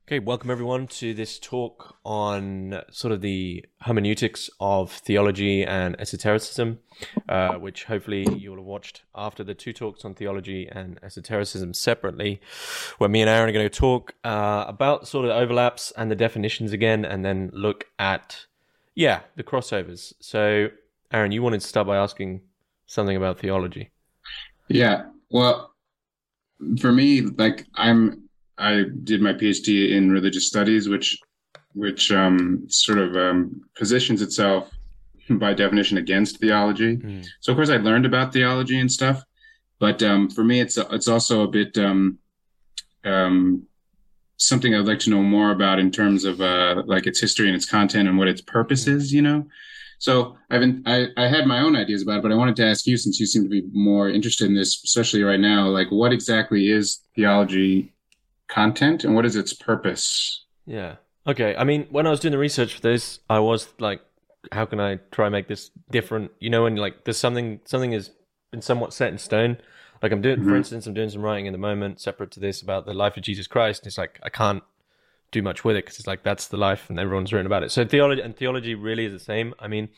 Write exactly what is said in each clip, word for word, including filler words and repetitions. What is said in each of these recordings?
Okay, welcome everyone to this talk on sort of the hermeneutics of theology and esotericism, uh, which hopefully you will have watched after the two talks on theology and esotericism separately, where me and Aaron are going to talk uh, about sort of the overlaps and the definitions again, and then look at, yeah, the crossovers. So, Aaron, you wanted to start by asking something about theology. Yeah, well, for me, like I'm, I did my PhD in religious studies, which, which um, sort of um, positions itself by definition against theology. Mm. So of course I learned about theology and stuff, but um, for me, it's it's also a bit um, um, something I'd like to know more about in terms of uh, like its history and its content and what its purpose Mm. is, you know. So I've been, I, I had my own ideas about it, but I wanted to ask you, since you seem to be more interested in this, especially right now, like what exactly is theology content and what is its purpose? Yeah. Okay. I mean, when I was doing the research for this, I was like, how can I try and make this different? You know, and like there's something something has been somewhat set in stone. Like I'm doing, for Hmm. instance, I'm doing some writing in the moment separate to this about the life of Jesus Christ. And it's like I can't do much with it because it's like that's the life and everyone's written about it. So theology and theology really is the same. I mean,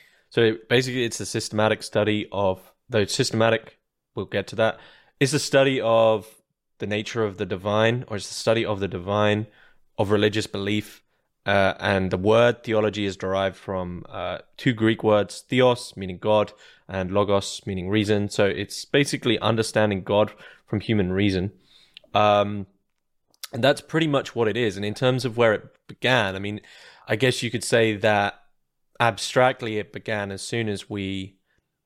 so basically it's a systematic study of, though systematic, we'll get to that. It's a study of the nature of the divine, or it's the study of the divine, of religious belief. Uh, and the word theology is derived from uh, two Greek words, theos, meaning God, and logos, meaning reason. So it's basically understanding God from human reason. Um, and that's pretty much what it is. And in terms of where it began, I mean, I guess you could say that abstractly it began as soon as we,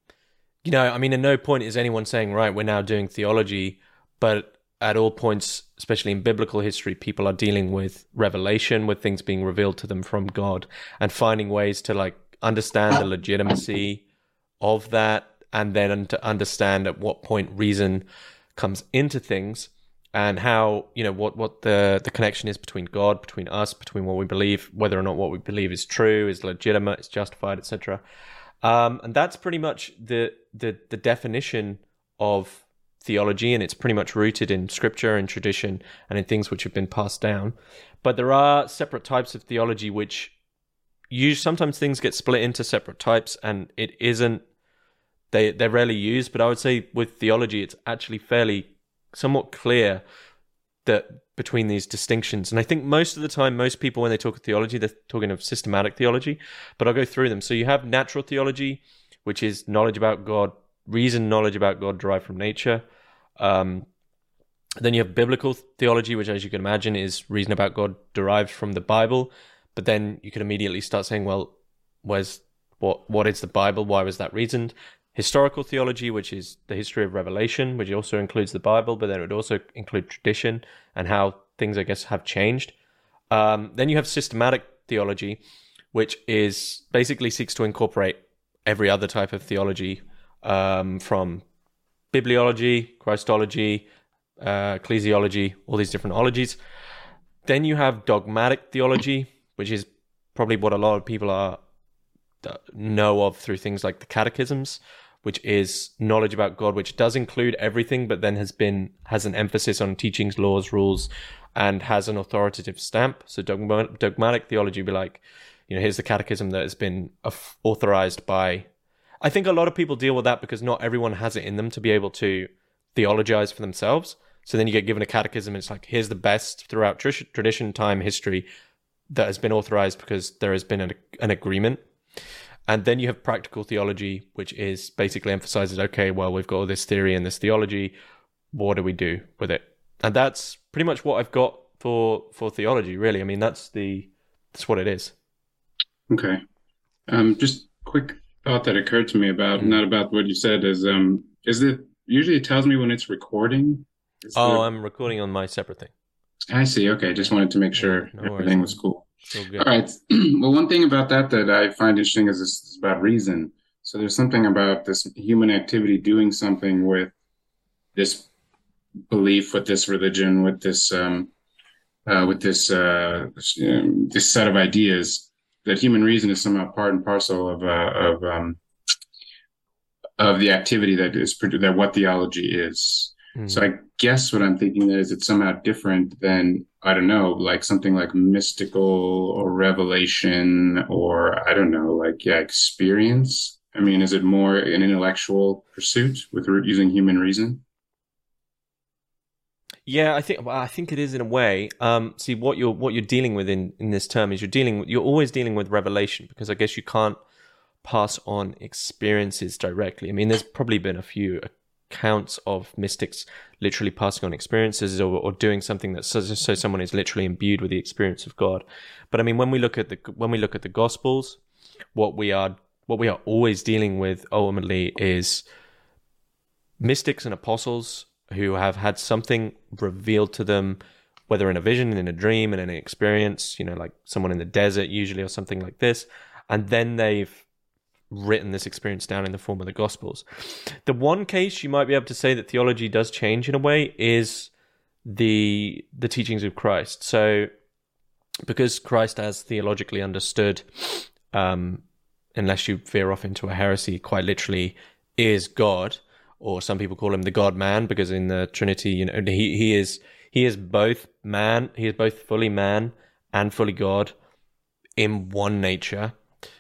you know, I mean, at no point is anyone saying, right, we're now doing theology, but at all points, especially in biblical history, people are dealing with revelation, with things being revealed to them from God, and finding ways to like understand the legitimacy of that, and then to understand at what point reason comes into things, and how, you know, what what the the connection is between God, between us, between what we believe, whether or not what we believe is true, is legitimate, is justified, et cetera. Um, and that's pretty much the the the definition of theology, and it's pretty much rooted in scripture and tradition and in things which have been passed down. But there are separate types of theology which you sometimes things get split into separate types, and it isn't they they're rarely used. But I would say with theology, it's actually fairly somewhat clear that between these distinctions. And I think most of the time, most people, when they talk of theology, they're talking of systematic theology, but I'll go through them. So you have natural theology, which is knowledge about God, reason knowledge about God derived from nature. Um, then you have biblical theology, which, as you can imagine, is reason about God derived from the Bible. But then you can immediately start saying, well, where's what what is the Bible? Why was that reasoned? Historical theology, which is the history of revelation, which also includes the Bible, but then it would also include tradition and how things, I guess, have changed. Um, then you have systematic theology, which is basically seeks to incorporate every other type of theology, um, from bibliology, Christology, uh, ecclesiology, all these different ologies. Then you have dogmatic theology, which is probably what a lot of people are uh, know of through things like the catechisms, which is knowledge about God, which does include everything, but then has been has an emphasis on teachings, laws, rules, and has an authoritative stamp. So dogma, dogmatic theology would be like, you know, here's the catechism that has been authorized by. I think a lot of people deal with that because not everyone has it in them to be able to theologize for themselves. So then you get given a catechism, and it's like, here's the best throughout tr- tradition, time, history that has been authorized because there has been an, an agreement. And then you have practical theology, which is basically emphasizes, okay, well, we've got all this theory and this theology. What do we do with it? And that's pretty much what I've got for for theology, really. I mean, that's the that's what it is. Okay. Um, just quick thought that occurred to me about, Mm. not about what you said, is um, is it usually it tells me when it's recording? Is Oh, the I'm recording on my separate thing. I see. Okay, just wanted to make Yeah, sure no worries, everything was man. cool. It's all All good. right. Well, one thing about that that I find interesting is this is about reason. So there's something about this human activity doing something with this belief, with this religion, with this um, uh, with this uh, this, um, this set of ideas, that human reason is somehow part and parcel of uh, of um, of the activity that is produ- that what theology is. So I guess what I'm thinking is it's somehow different than, I don't know, like something like mystical or revelation or I don't know, like, yeah, experience. I mean, is it more an intellectual pursuit with re- using human reason? Yeah, I think well, I think it is in a way. Um, see, what you're what you're dealing with in, in this term is you're dealing you're always dealing with revelation, because I guess you can't pass on experiences directly. I mean, there's probably been a few accounts of mystics literally passing on experiences, or, or doing something that so, so someone is literally imbued with the experience of God. But I mean, when we look at the when we look at the Gospels, what we are what we are always dealing with ultimately is mystics and apostles who have had something revealed to them, whether in a vision, in a dream, in an experience, you know, like someone in the desert usually, or something like this. And then they've written this experience down in the form of the Gospels. The one case you might be able to say that theology does change in a way is the the teachings of Christ. So because Christ, as theologically understood, um, unless you veer off into a heresy, quite literally is God, or some people call him the God-man, because in the Trinity, you know, he he is he is both man, he is both fully man and fully God in one nature,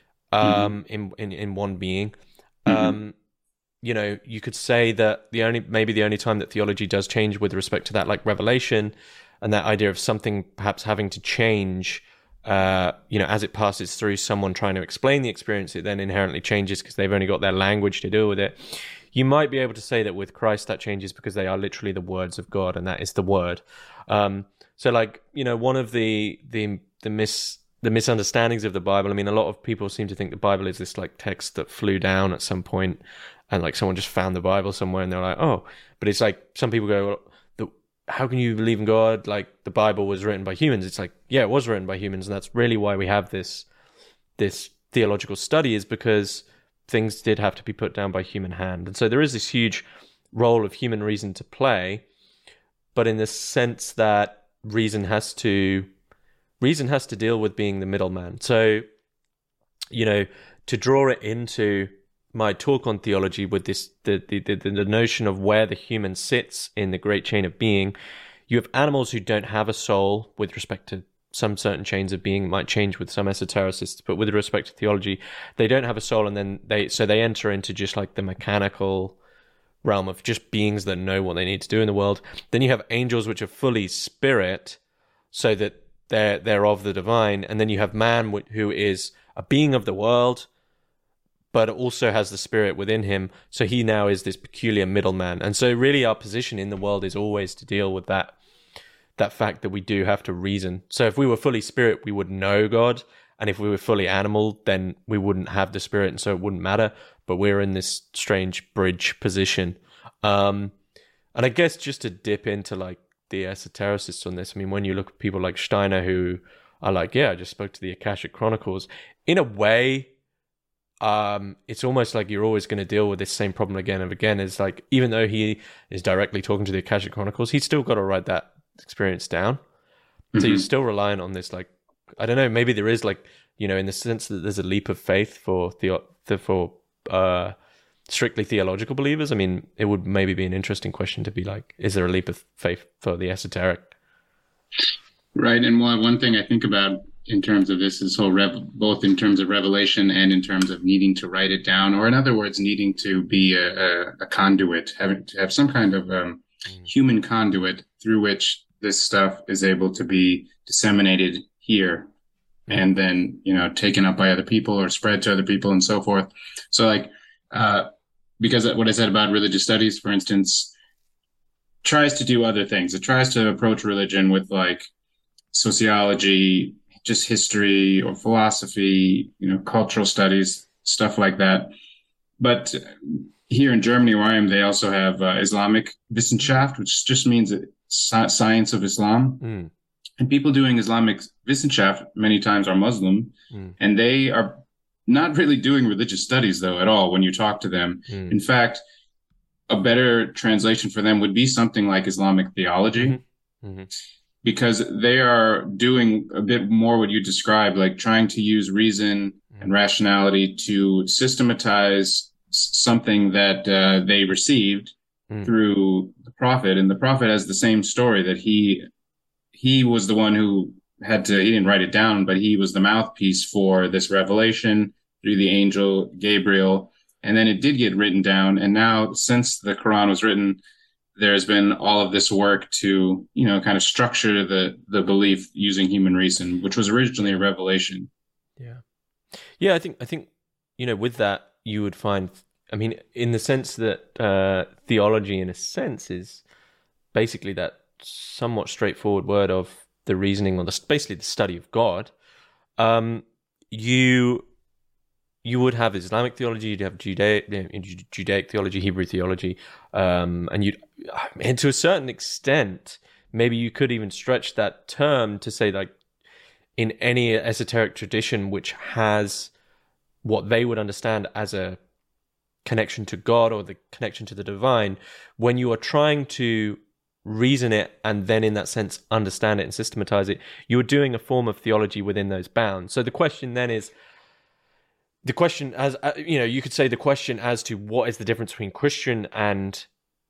um, mm-hmm. in, in in one being. Mm-hmm. Um, you know, you could say that the only maybe the only time that theology does change with respect to that, like revelation, and that idea of something perhaps having to change, uh, you know, as it passes through someone trying to explain the experience, it then inherently changes because they've only got their language to deal with it. You might be able to say that with Christ that changes because they are literally the words of God, and that is the word. Um, so, like, you know, one of the the the mis the misunderstandings of the Bible. I mean, a lot of people seem to think the Bible is this like text that flew down at some point, and like someone just found the Bible somewhere, and they're like, oh, but it's like some people go, well, the, how can you believe in God? Like the Bible was written by humans. It's like, yeah, it was written by humans, and that's really why we have this this theological study, is because things did have to be put down by human hand. And so there is this huge role of human reason to play, but in the sense that reason has to reason has to deal with being the middleman. So, you know, to draw it into my talk on theology with this the the, the, the notion of where the human sits in the great chain of being, you have animals who don't have a soul with respect to some certain chains of being. Might change with some esotericists, but with respect to theology, they don't have a soul, and then they so they enter into just like the mechanical realm of just beings that know what they need to do in the world. Then you have angels, which are fully spirit, so that they're they're of the divine, and then you have man, who is a being of the world, but also has the spirit within him. So he now is this peculiar middleman, and so really our position in the world is always to deal with that. that fact that we do have to reason. So if we were fully spirit, we would know God. And if we were fully animal, then we wouldn't have the spirit, and so it wouldn't matter. But we're in this strange bridge position. Um, and I guess just to dip into like the esotericists on this, I mean, when you look at people like Steiner, who are like, yeah, I just spoke to the Akashic Chronicles. In a way, um, it's almost like you're always going to deal with this same problem again and again. It's like, even though he is directly talking to the Akashic Chronicles, he's still got to write that experience down. Mm-hmm. So you're still relying on this, like, I don't know, maybe there is, like, you know, in the sense that there's a leap of faith for the for uh strictly theological believers. I mean, it would maybe be an interesting question to be like, is there a leap of faith for the esoteric? Right. And one one thing I think about in terms of this is whole rev both in terms of revelation and in terms of needing to write it down, or in other words, needing to be a, a, a conduit, having to have some kind of um, mm. human conduit through which this stuff is able to be disseminated here, and then, you know, taken up by other people or spread to other people and so forth. So like, uh, because what I said about religious studies, for instance, tries to do other things. It tries to approach religion with like sociology, just history or philosophy, you know, cultural studies, stuff like that. But here in Germany, where I am, they also have uh, Islamic Wissenschaft, which just means science of Islam. Mm. And people doing Islamic Wissenschaft many times are Muslim, mm. and they are not really doing religious studies, though, at all when you talk to them. Mm. In fact, a better translation for them would be something like Islamic theology, mm-hmm. Mm-hmm. because they are doing a bit more what you described, like trying to use reason mm. and rationality to systematize something that uh, they received Mm. through the prophet, and the prophet has the same story that he he was the one who had to, he didn't write it down, but he was the mouthpiece for this revelation through the angel Gabriel. And then it did get written down. And now, since the Quran was written, there's been all of this work to, you know, kind of structure the, the belief using human reason, which was originally a revelation. Yeah. Yeah, I think, I think, you know, with that, you would find, I mean, in the sense that uh, theology, in a sense, is basically that somewhat straightforward word of the reasoning, or the basically the study of God. Um, you you would have Islamic theology, you'd have Judaic, Judaic theology, Hebrew theology, um, and you'd, and to a certain extent, maybe you could even stretch that term to say, like, in any esoteric tradition which has what they would understand as a connection to God or the connection to the divine, when you are trying to reason it and then in that sense understand it and systematize it, you're doing a form of theology within those bounds. So the question then is, the question as, you know, you could say the question as to what is the difference between Christian and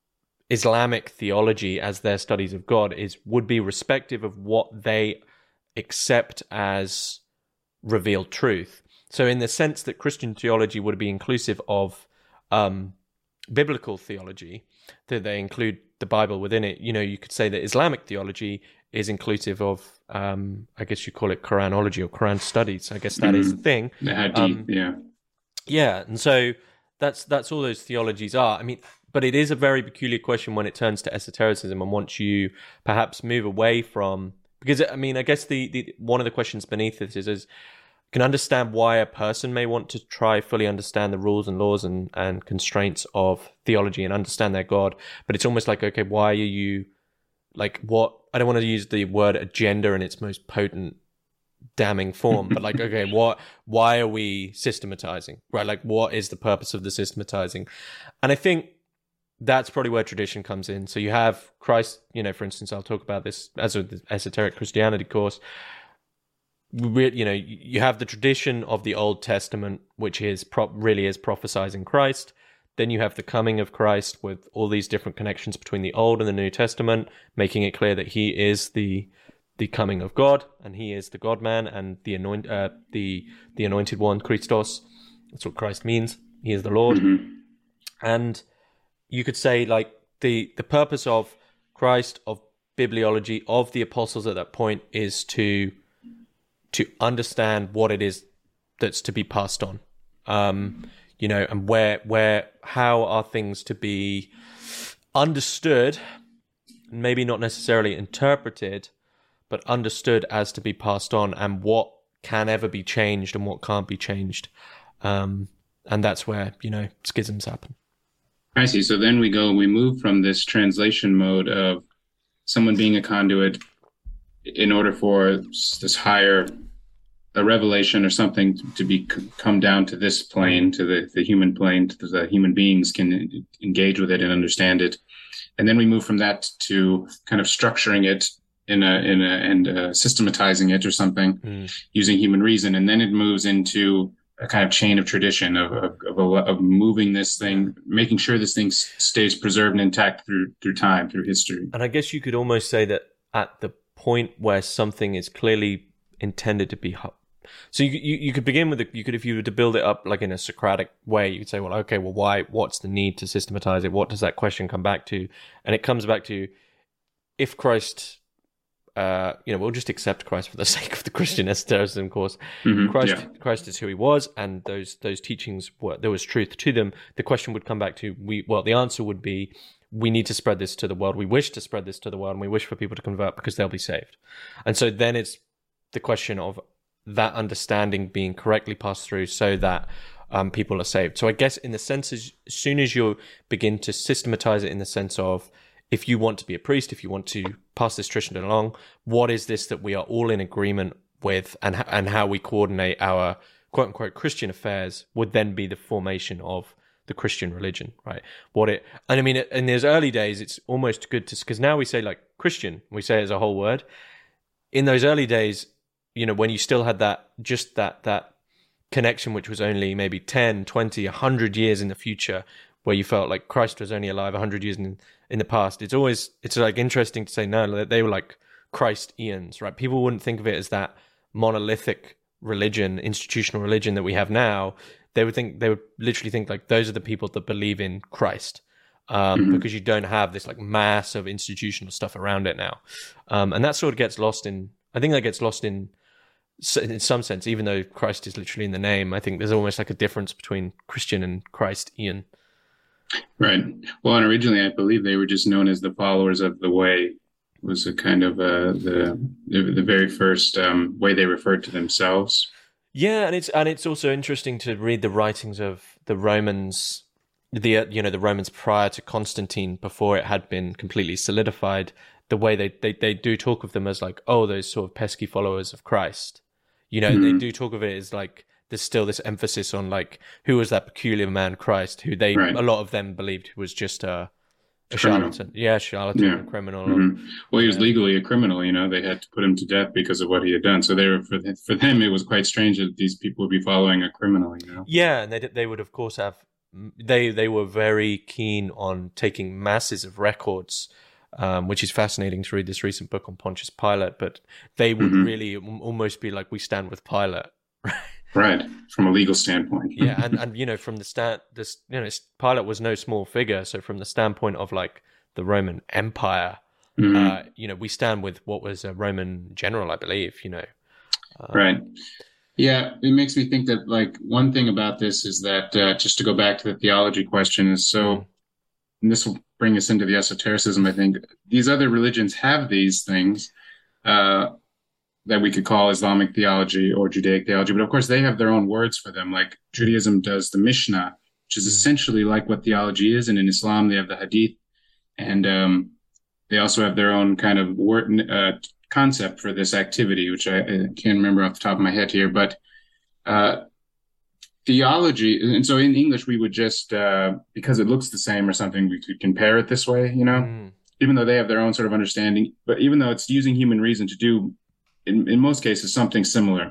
Islamic theology as their studies of God is, would be respective of what they accept as revealed truth. So in the sense that Christian theology would be inclusive of um, biblical theology, that they include the Bible within it, you know, you could say that Islamic theology is inclusive of, um, I guess you call it Quranology or Quran studies. I guess that mm-hmm. is the thing. The hadith, um, yeah. Yeah, and so that's that's all those theologies are. I mean, but it is a very peculiar question when it turns to esotericism, and once you perhaps move away from, because, I mean, I guess the, the one of the questions beneath this is, is can understand why a person may want to try fully understand the rules and laws and, and constraints of theology and understand their God. But it's almost like, okay, why are you, like, what, I don't want to use the word agenda in its most potent, damning form, but like, okay, what, why are we systematizing, right? Like, what is the purpose of the systematizing? And I think that's probably where tradition comes in. So you have Christ, you know, for instance, I'll talk about this as an esoteric Christianity course. You know, you have the tradition of the Old Testament, which is pro- really is prophesizing Christ. Then you have the coming of Christ with all these different connections between the Old and the New Testament, making it clear that he is the the coming of God, and he is the God-man and the anoint uh, the the anointed one, Christos. That's what Christ means. He is the Lord. Mm-hmm. And you could say, like, the the purpose of Christ, of bibliology, of the apostles at that point is to to understand what it is that's to be passed on, um, you know, and where, where, how are things to be understood, maybe not necessarily interpreted, but understood as to be passed on, and what can ever be changed and what can't be changed. Um, and that's where, you know, schisms happen. I see. So then we go, we move from this translation mode of someone being a conduit in order for this higher, a revelation or something to be come down to this plane, to the, the human plane, to the human beings can engage with it and understand it. And then we move from that to kind of structuring it in a, in a, and uh, systematizing it or something mm. using human reason. And then it moves into a kind of chain of tradition of, of, of, a, of moving this thing, making sure this thing stays preserved and intact through, through time, through history. And I guess you could almost say that at the point where something is clearly intended to be, so you, you you could begin with the, you could, if you were to build it up like in a Socratic way, you could say, well, okay, well, why, what's the need to systematize it? What does that question come back to? And it comes back to, if Christ, uh, you know, we'll just accept Christ for the sake of the Christian esotericism course. Mm-hmm, Christ, yeah. Christ is who he was, and those those teachings were, there was truth to them. The question would come back to, we, well, the answer would be, we need to spread this to the world. We wish to spread this to the world, and we wish for people to convert because they'll be saved. And so then it's the question of that understanding being correctly passed through so that um, people are saved. So I guess in the sense, as soon as you begin to systematize it in the sense of, if you want to be a priest, if you want to pass this tradition along, what is this that we are all in agreement with, and and how we coordinate our quote-unquote Christian affairs would then be the formation of the Christian religion, right? What it, and I mean, in those early days, it's almost good to, because now we say like Christian, we say it as a whole word. In those early days, you know, when you still had that, just that, that connection, which was only maybe ten, twenty, one hundred years in the future, where you felt like Christ was only alive a hundred years in in the past. It's always it's like interesting to say no, that they were like Christ eons, right? People wouldn't think of it as that monolithic religion, institutional religion that we have now. They would think they would literally think like those are the people that believe in Christ, um, mm-hmm. because you don't have this like mass of institutional stuff around it now, um, and that sort of gets lost in. I think that gets lost in in some sense, even though Christ is literally in the name. I think there's almost like a difference between Christian and Christ Ian. Right. Well, and originally I believe they were just known as the followers of the way. Was a kind of uh, the, the the very first um, way they referred to themselves. Yeah, and it's and it's also interesting to read the writings of the Romans, the you know the Romans prior to Constantine, before it had been completely solidified. The way they they, they do talk of them as like, oh, those sort of pesky followers of Christ. You know, mm-hmm. they do talk of it as like there's still this emphasis on like who was that peculiar man Christ, who they right. a lot of them believed was just a. A charlatan, yeah, charlatan, yeah. criminal. Mm-hmm. Well, he was yeah. legally a criminal. You know, they had to put him to death because of what he had done. So they were for for them, it was quite strange that these people would be following a criminal. You know. Yeah, and they they would of course have they they were very keen on taking masses of records, um, which is fascinating to read this recent book on Pontius Pilate. But they would mm-hmm. really almost be like, we stand with Pilate. Right, from a legal standpoint. yeah, and, and you know, from the stand, this you know, Pilate was no small figure. So from the standpoint of like the Roman Empire, mm-hmm. uh, you know, we stand with what was a Roman general, I believe. You know, um, right. Yeah, it makes me think that like one thing about this is that uh, just to go back to the theology question is so, mm-hmm. and this will bring us into the esotericism. I think these other religions have these things. Uh, that we could call Islamic theology or Judaic theology. But of course, they have their own words for them. Like Judaism does the Mishnah, which is mm. essentially like what theology is. And in Islam, they have the Hadith. And um, they also have their own kind of word, uh, concept for this activity, which I, I can't remember off the top of my head here. But uh, theology, and so in English, we would just, uh, because it looks the same or something, we could compare it this way, you know, mm. even though they have their own sort of understanding. But even though it's using human reason to do In, in most cases, something similar.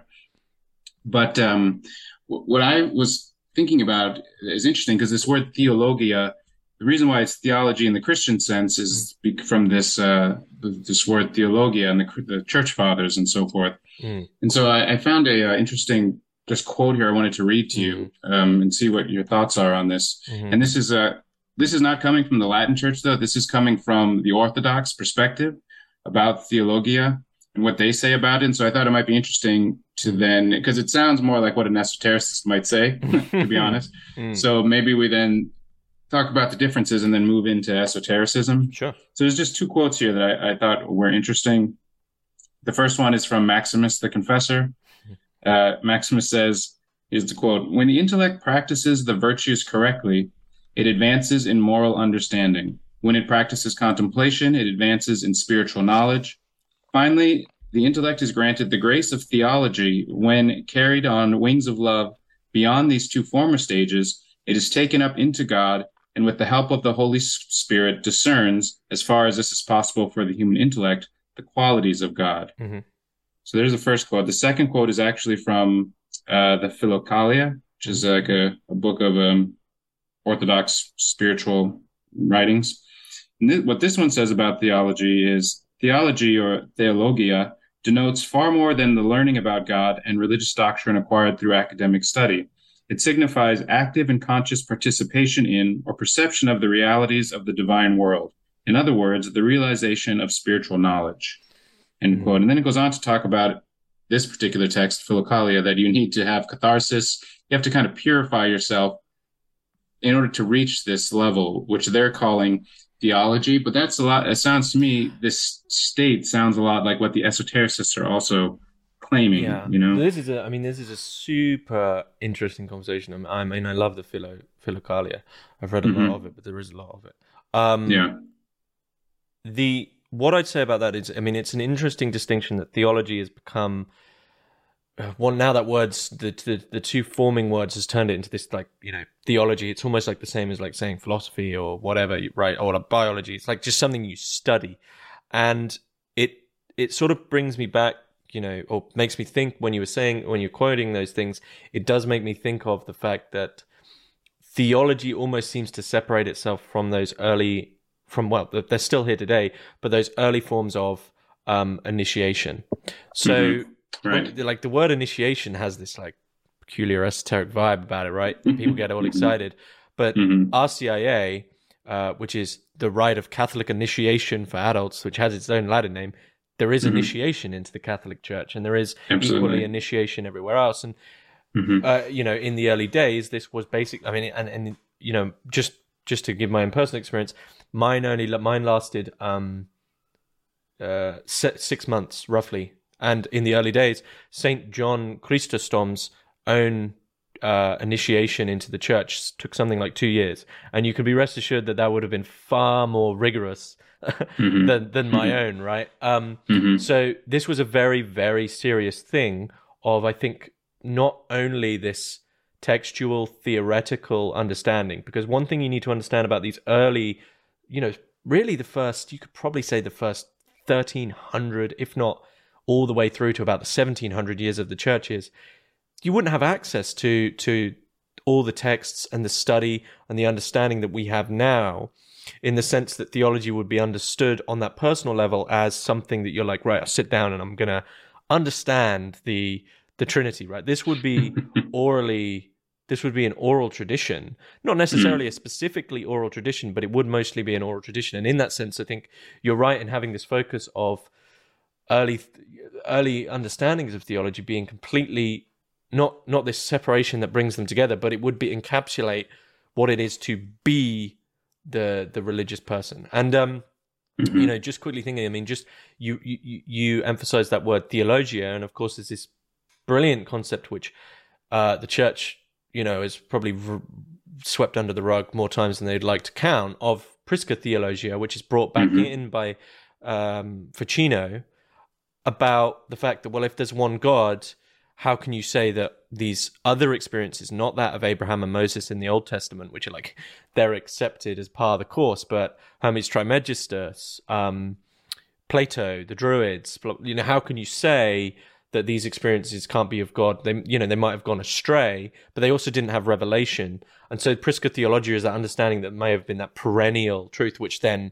But um, w- what I was thinking about is interesting because this word theologia, the reason why it's theology in the Christian sense is mm. from this uh, this word theologia and the, the church fathers and so forth. Mm. And so I, I found a uh, interesting just quote here I wanted to read to mm. you um, and see what your thoughts are on this. Mm-hmm. And this is a this is not coming from the Latin Church, though. This is coming from the Orthodox perspective about theologia and what they say about it. And so I thought it might be interesting to then, because it sounds more like what an esotericist might say, to be honest. Mm. So maybe we then talk about the differences and then move into esotericism. Sure. So there's just two quotes here that I, I thought were interesting. The first one is from Maximus the Confessor. Uh, Maximus says, here's the quote, "When the intellect practices the virtues correctly, it advances in moral understanding. When it practices contemplation, it advances in spiritual knowledge. Finally, the intellect is granted the grace of theology when carried on wings of love beyond these two former stages. It is taken up into God, and with the help of the Holy Spirit discerns, as far as this is possible for the human intellect, the qualities of God." Mm-hmm. So there's the first quote. The second quote is actually from uh, the Philokalia, which is like a, a book of um, Orthodox spiritual writings. And th- what this one says about theology is, theology, or theologia, denotes far more than the learning about God and religious doctrine acquired through academic study. It signifies active and conscious participation in or perception of the realities of the divine world. In other words, the realization of spiritual knowledge. End mm-hmm. quote. And then it goes on to talk about this particular text, Philokalia, that you need to have catharsis. You have to kind of purify yourself in order to reach this level, which they're calling theology. But that's a lot, it sounds to me, this state sounds a lot like what the esotericists are also claiming. Yeah. You know, this is a, I mean, this is a super interesting conversation. I mean, I love the Philo, Philokalia. I've read a mm-hmm. lot of it, but there is a lot of it. Um, yeah. The, what I'd say about that is, I mean, it's an interesting distinction that theology has become, well, now that words, the, the the two forming words has turned it into this, like, you know, theology. It's almost like the same as like saying philosophy or whatever, right? Or like biology. It's like just something you study. And it it sort of brings me back, you know, or makes me think when you were saying, when you're quoting those things, it does make me think of the fact that theology almost seems to separate itself from those early, from, well, they're still here today, but those early forms of um, initiation. So, mm-hmm. right. when, like the word initiation has this like peculiar esoteric vibe about it, right? People get all excited. But mm-hmm. R C I A, uh, which is the Rite of Catholic Initiation for Adults, which has its own Latin name, there is mm-hmm. initiation into the Catholic Church, and there is Absolutely. equally initiation everywhere else. And mm-hmm. uh, you know, in the early days, this was basic. I mean, and and you know, just just to give my own personal experience, mine only mine lasted um, uh, six months roughly. And in the early days, Saint John Chrysostom's own uh, initiation into the church took something like two years, and you can be rest assured that that would have been far more rigorous mm-hmm. than than my mm-hmm. own, right? Um, mm-hmm. So this was a very, very serious thing of, I think, not only this textual theoretical understanding, because one thing you need to understand about these early, you know, really the first, you could probably say the first thirteen hundred, if not all the way through to about the seventeen hundred years of the churches, you wouldn't have access to to all the texts and the study and the understanding that we have now, in the sense that theology would be understood on that personal level as something that you're like, right, I'll sit down and I'm going to understand the the Trinity, right? This would be orally, this would be an oral tradition, not necessarily a specifically oral tradition, but it would mostly be an oral tradition. And in that sense, I think you're right in having this focus of early early understandings of theology being completely not not this separation that brings them together, but it would be encapsulate what it is to be the the religious person. And um mm-hmm. you know, just quickly thinking, I mean, just you you you emphasize that word theologia, and of course there's this brilliant concept which uh the church, you know, is probably r- swept under the rug more times than they'd like to count, of Prisca Theologia, which is brought back mm-hmm. in by um Ficino, about the fact that, well, if there's one God, how can you say that these other experiences, not that of Abraham and Moses in the Old Testament, which are like, they're accepted as part of the course, but Hermes Trismegistus, um, Plato, the Druids, you know, how can you say that these experiences can't be of God? They, you know, they might have gone astray, but they also didn't have revelation. And so Prisca Theologia is that understanding that may have been that perennial truth, which then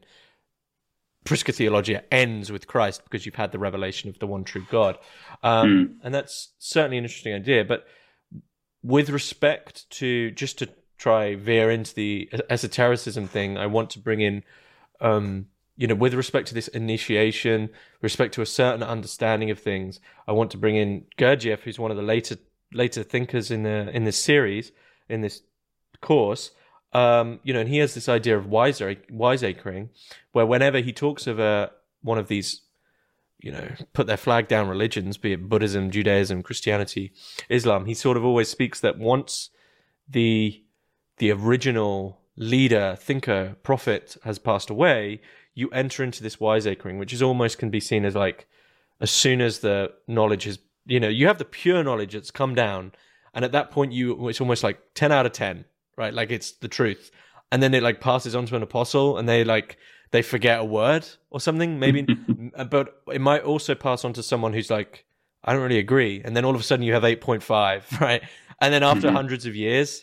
Prisca Theologia ends with Christ, because you've had the revelation of the one true God. Um, mm. And that's certainly an interesting idea. But with respect to, just to try veer into the esotericism thing, I want to bring in, um, you know, with respect to this initiation, respect to a certain understanding of things, I want to bring in Gurdjieff, who's one of the later later thinkers in the in this series, in this course. Um, you know, and he has this idea of wiser, wiseacring, where whenever he talks of a, one of these, you know, put their flag down religions, be it Buddhism, Judaism, Christianity, Islam, he sort of always speaks that once the the original leader, thinker, prophet has passed away, you enter into this wiseacring, which is almost can be seen as like, as soon as the knowledge is, you know, you have the pure knowledge that's come down, and at that point you, it's almost like ten out of ten. Right, like it's the truth, and then it like passes on to an apostle, and they like they forget a word or something, maybe. But it might also pass on to someone who's like, I don't really agree, and then all of a sudden you have eight point five, right? And then after mm-hmm. hundreds of years,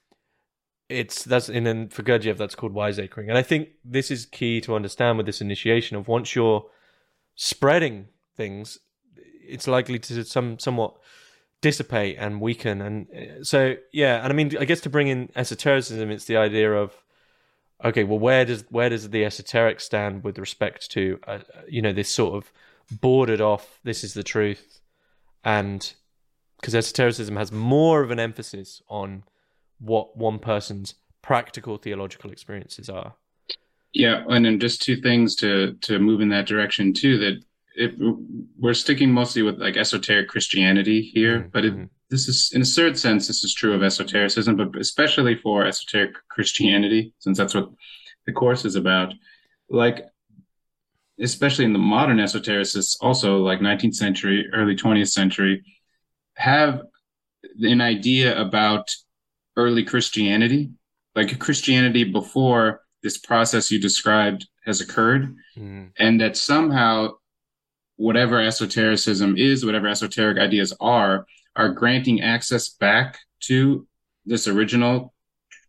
it's that's and then for Gurdjieff that's called wiseacring, and I think this is key to understand with this initiation of once you're spreading things, it's likely to some somewhat dissipate and weaken. And so yeah, and I mean, I guess to bring in esotericism, it's the idea of, okay, well, where does where does the esoteric stand with respect to uh, you know, this sort of bordered off, this is the truth, and because esotericism has more of an emphasis on what one person's practical theological experiences are. Yeah, and then just two things to to move in that direction too, that It, we're sticking mostly with like esoteric Christianity here, mm-hmm. but it, this is, in a certain sense, this is true of esotericism, but especially for esoteric Christianity, since that's what the course is about. Like, especially in the modern esotericists, also like nineteenth century, early twentieth century, have an idea about early Christianity, like Christianity before this process you described has occurred, mm-hmm. and that somehow whatever esotericism is, whatever esoteric ideas are, are granting access back to this original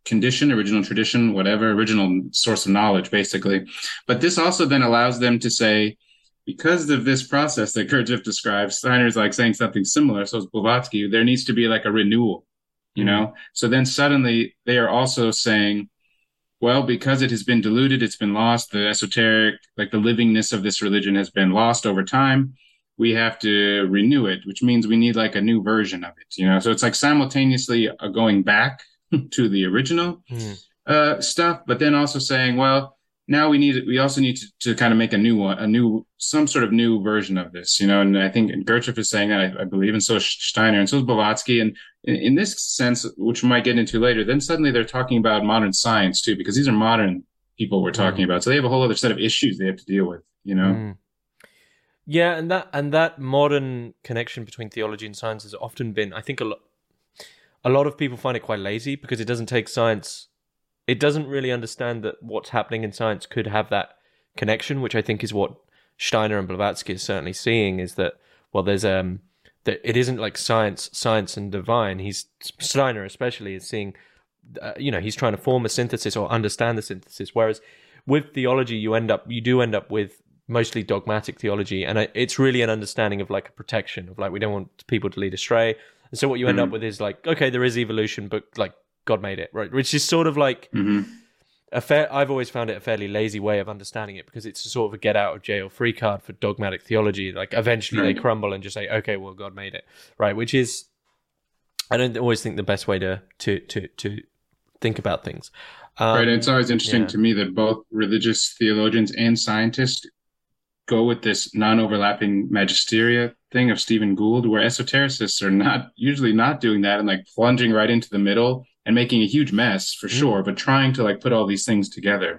condition, original tradition, whatever, original source of knowledge, basically. But this also then allows them to say, because of this process that Gurdjieff describes, Steiner's like saying something similar, so is Blavatsky, there needs to be like a renewal, you mm. know? So then suddenly they are also saying, well, because it has been diluted, it's been lost, the esoteric, like the livingness of this religion has been lost over time, we have to renew it, which means we need like a new version of it, you know? So it's like simultaneously uh, going back to the original mm. uh, stuff, but then also saying, well, now we need, we also need to, to kind of make a new one, a new, some sort of new version of this, you know, and I think Gurdjieff is saying that, I, I believe, and so is Steiner, and so is Blavatsky. And in, in this sense, which we might get into later, then suddenly they're talking about modern science too, because these are modern people we're talking mm. about. So they have a whole other set of issues they have to deal with, you know? Mm. Yeah. And that, and that modern connection between theology and science has often been, I think a lot, a lot of people find it quite lazy because it doesn't take science. It doesn't really understand that what's happening in science could have that connection, which I think is what Steiner and Blavatsky is certainly seeing, is that, well, there's um that it isn't like science, science and divine. He's Steiner especially is seeing, uh, you know, he's trying to form a synthesis or understand the synthesis. Whereas with theology, you end up, you do end up with mostly dogmatic theology, and it's really an understanding of like a protection of like we don't want people to lead astray. And so what you end mm-hmm. up with is like, okay, there is evolution, but like God made it, right? Which is sort of like mm-hmm. a fair. I've always found it a fairly lazy way of understanding it because it's a sort of a get out of jail free card for dogmatic theology. Like eventually right. they crumble and just say, okay, well, God made it, right? Which is, I don't always think the best way to to to to think about things. Um, right. And it's always interesting yeah. to me that both religious theologians and scientists go with this non-overlapping magisteria thing of Stephen Gould, where esotericists are not usually not doing that and like plunging right into the middle and making a huge mess for sure, mm. but trying to like put all these things together.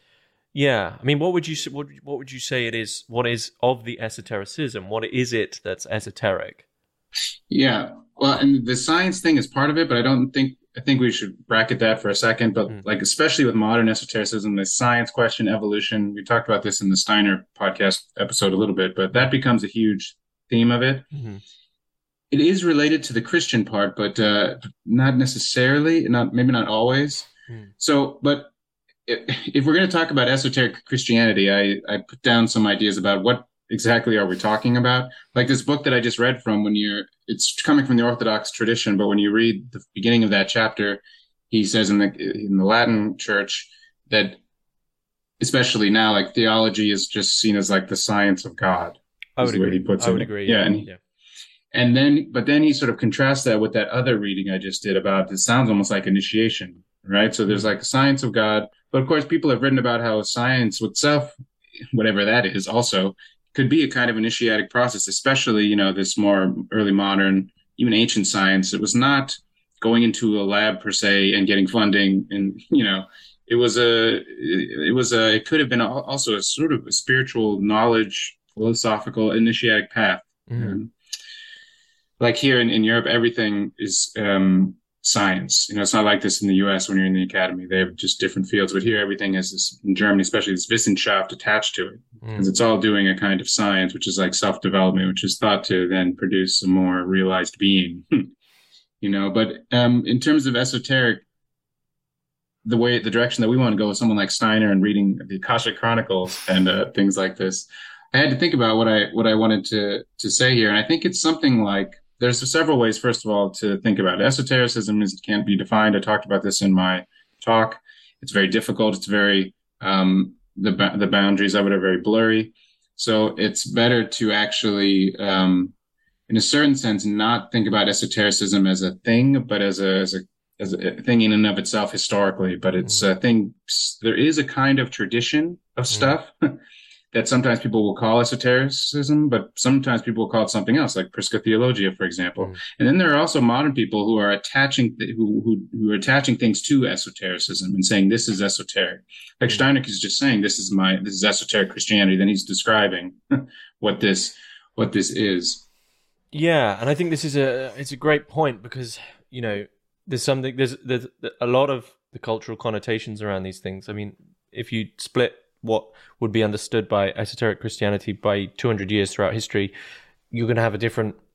Yeah, I mean, what would you what what would you say it is? What is of the esotericism? What is it that's esoteric? Yeah, well, and the science thing is part of it, but I don't think I think we should bracket that for a second. But mm. like, especially with modern esotericism, the science question, evolution. We talked about this in the Steiner podcast episode a little bit, but that becomes a huge theme of it. Mm-hmm. It is related to the Christian part, but uh, not necessarily, not maybe not always. Mm. So, but if, if we're going to talk about esoteric Christianity, I, I put down some ideas about what exactly are we talking about. Like this book that I just read from, when you're, it's coming from the Orthodox tradition, but when you read the beginning of that chapter, he says in the in the Latin Church that, especially now, like theology is just seen as like the science of God. I would agree. He puts I would it. agree. Yeah, yeah. and he, yeah. And then, but then he sort of contrasts that with that other reading I just did about, it sounds almost like initiation, right? So there's like the science of God, but of course people have written about how science itself, whatever that is, also could be a kind of initiatic process, especially, you know, this more early modern, even ancient science. It was not going into a lab per se and getting funding. And, you know, it was a, it was a, it could have been also a sort of a spiritual knowledge, philosophical, initiatic path. Mm-hmm. Um, like here in, in Europe, everything is um, science. You know, it's not like this in the U S when you're in the academy. They have just different fields. But here, everything has this, in Germany, especially this Wissenschaft attached to it. Because mm. it's all doing a kind of science, which is like self-development, which is thought to then produce a more realized being. You know, but um, in terms of esoteric, the way, the direction that we want to go with someone like Steiner and reading the Akashic Chronicles and uh, things like this, I had to think about what I what I wanted to to say here. And I think it's something like, there's several ways, first of all, to think about it. Esotericism is, can't be defined. I talked about this in my talk. It's very difficult. It's very, um, the the boundaries of it are very blurry. So it's better to actually, um, in a certain sense, not think about esotericism as a thing, but as a, as a, as a thing in and of itself historically. But it's mm. a thing, there is a kind of tradition of mm. stuff that sometimes people will call esotericism, but sometimes people will call it something else, like Prisca Theologia, for example. Mm. And then there are also modern people who are attaching th- who, who who are attaching things to esotericism and saying this is esoteric. Like mm. Steiner is just saying this is my this is esoteric Christianity. Then he's describing what this what this is. Yeah, and I think this is a it's a great point because, you know, there's something there's there's a lot of the cultural connotations around these things. I mean, if you split what would be understood by esoteric Christianity by two hundred years throughout history, you're going to have a different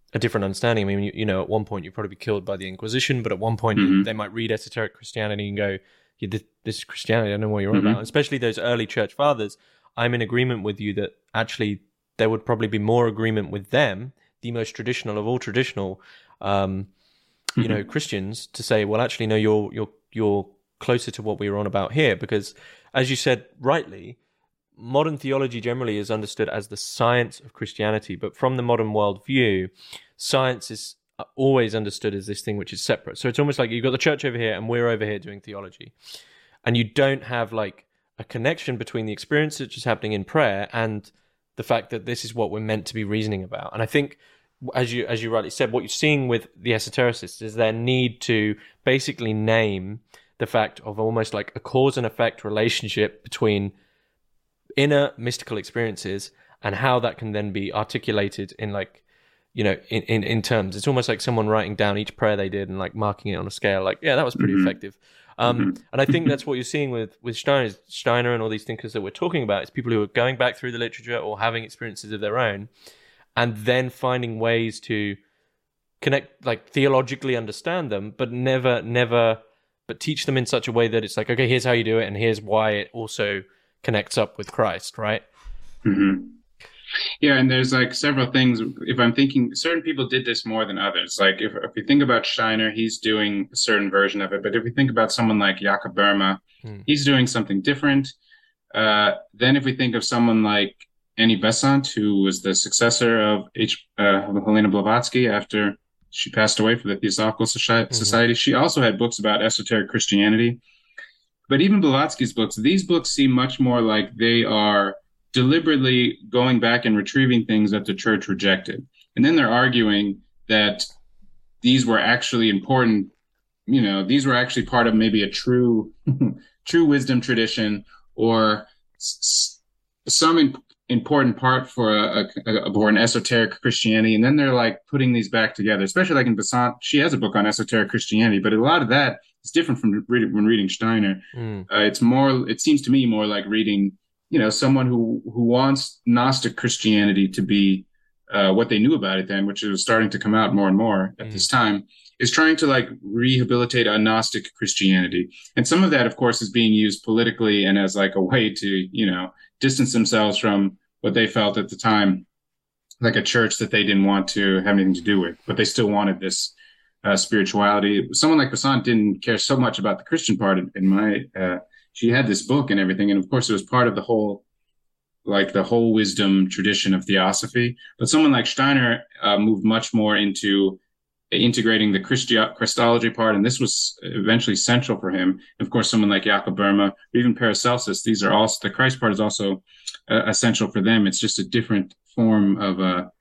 a different understanding. I mean, you, you know, at one point you'd probably be killed by the Inquisition, but at one point Mm-hmm. they might read esoteric Christianity and go, yeah, this, this is Christianity, I don't know what you're on Mm-hmm. about. Especially those early church fathers, I'm in agreement with you that actually there would probably be more agreement with them, the most traditional of all traditional, um, you know, Mm-hmm. Christians, to say, well, actually, no, you're you're you're closer to what we were on about here, because, as you said rightly, modern theology generally is understood as the science of Christianity, but from the modern worldview, science is always understood as this thing which is separate. So it's almost like you've got the church over here and we're over here doing theology, and you don't have like a connection between the experience that's just happening in prayer and the fact that this is what we're meant to be reasoning about. And I think, as you as you rightly said, what you're seeing with the esotericists is their need to basically name the fact of almost like a cause and effect relationship between inner mystical experiences and how that can then be articulated in like, you know, in, in, in terms. It's almost like someone writing down each prayer they did and like marking it on a scale, like, yeah, that was pretty Mm-hmm. effective. Um, Mm-hmm. and I think that's what you're seeing with, with Steiner, Steiner and all these thinkers that we're talking about. It's people who are going back through the literature or having experiences of their own and then finding ways to connect, like theologically understand them, but never, never, but teach them in such a way that it's like, okay, here's how you do it. And here's why it also connects up with Christ, right? Mm-hmm. Yeah, and there's like several things. If I'm thinking, certain people did this more than others. Like if if we think about Steiner, he's doing a certain version of it. But if we think about someone like Jakob Burma, Hmm. he's doing something different. Uh, then if we think of someone like Annie Besant, who was the successor of H. Uh, Helena Blavatsky after she passed away for the Theosophical Soci- Society, she also had books about esoteric Christianity. But even Blavatsky's books, these books seem much more like they are deliberately going back and retrieving things that the church rejected. And then they're arguing that these were actually important, you know, these were actually part of maybe a true, true wisdom tradition or s- some in, important part for a, a, a, for an esoteric Christianity. And then they're like putting these back together, especially like in Besant, she has a book on esoteric Christianity, but a lot of that is different from reading, when reading Steiner. Mm. Uh, it's more, it seems to me more like reading, you know, someone who, who wants Gnostic Christianity to be uh, what they knew about it then, which was starting to come out more and more at Mm. this time, is trying to like rehabilitate a Gnostic Christianity. And some of that, of course, is being used politically and as like a way to, you know, distance themselves from what they felt at the time, like a church that they didn't want to have anything to do with, but they still wanted this uh, spirituality. Someone like Besant didn't care so much about the Christian part in, in my, uh, she had this book and everything. And of course it was part of the whole, like the whole wisdom tradition of theosophy. But someone like Steiner uh, moved much more into integrating the Christi- Christology part. And this was eventually central for him. And of course, someone like Jakob Burma, or even Paracelsus, these are also, the Christ part is also uh, essential for them. It's just a different form of a,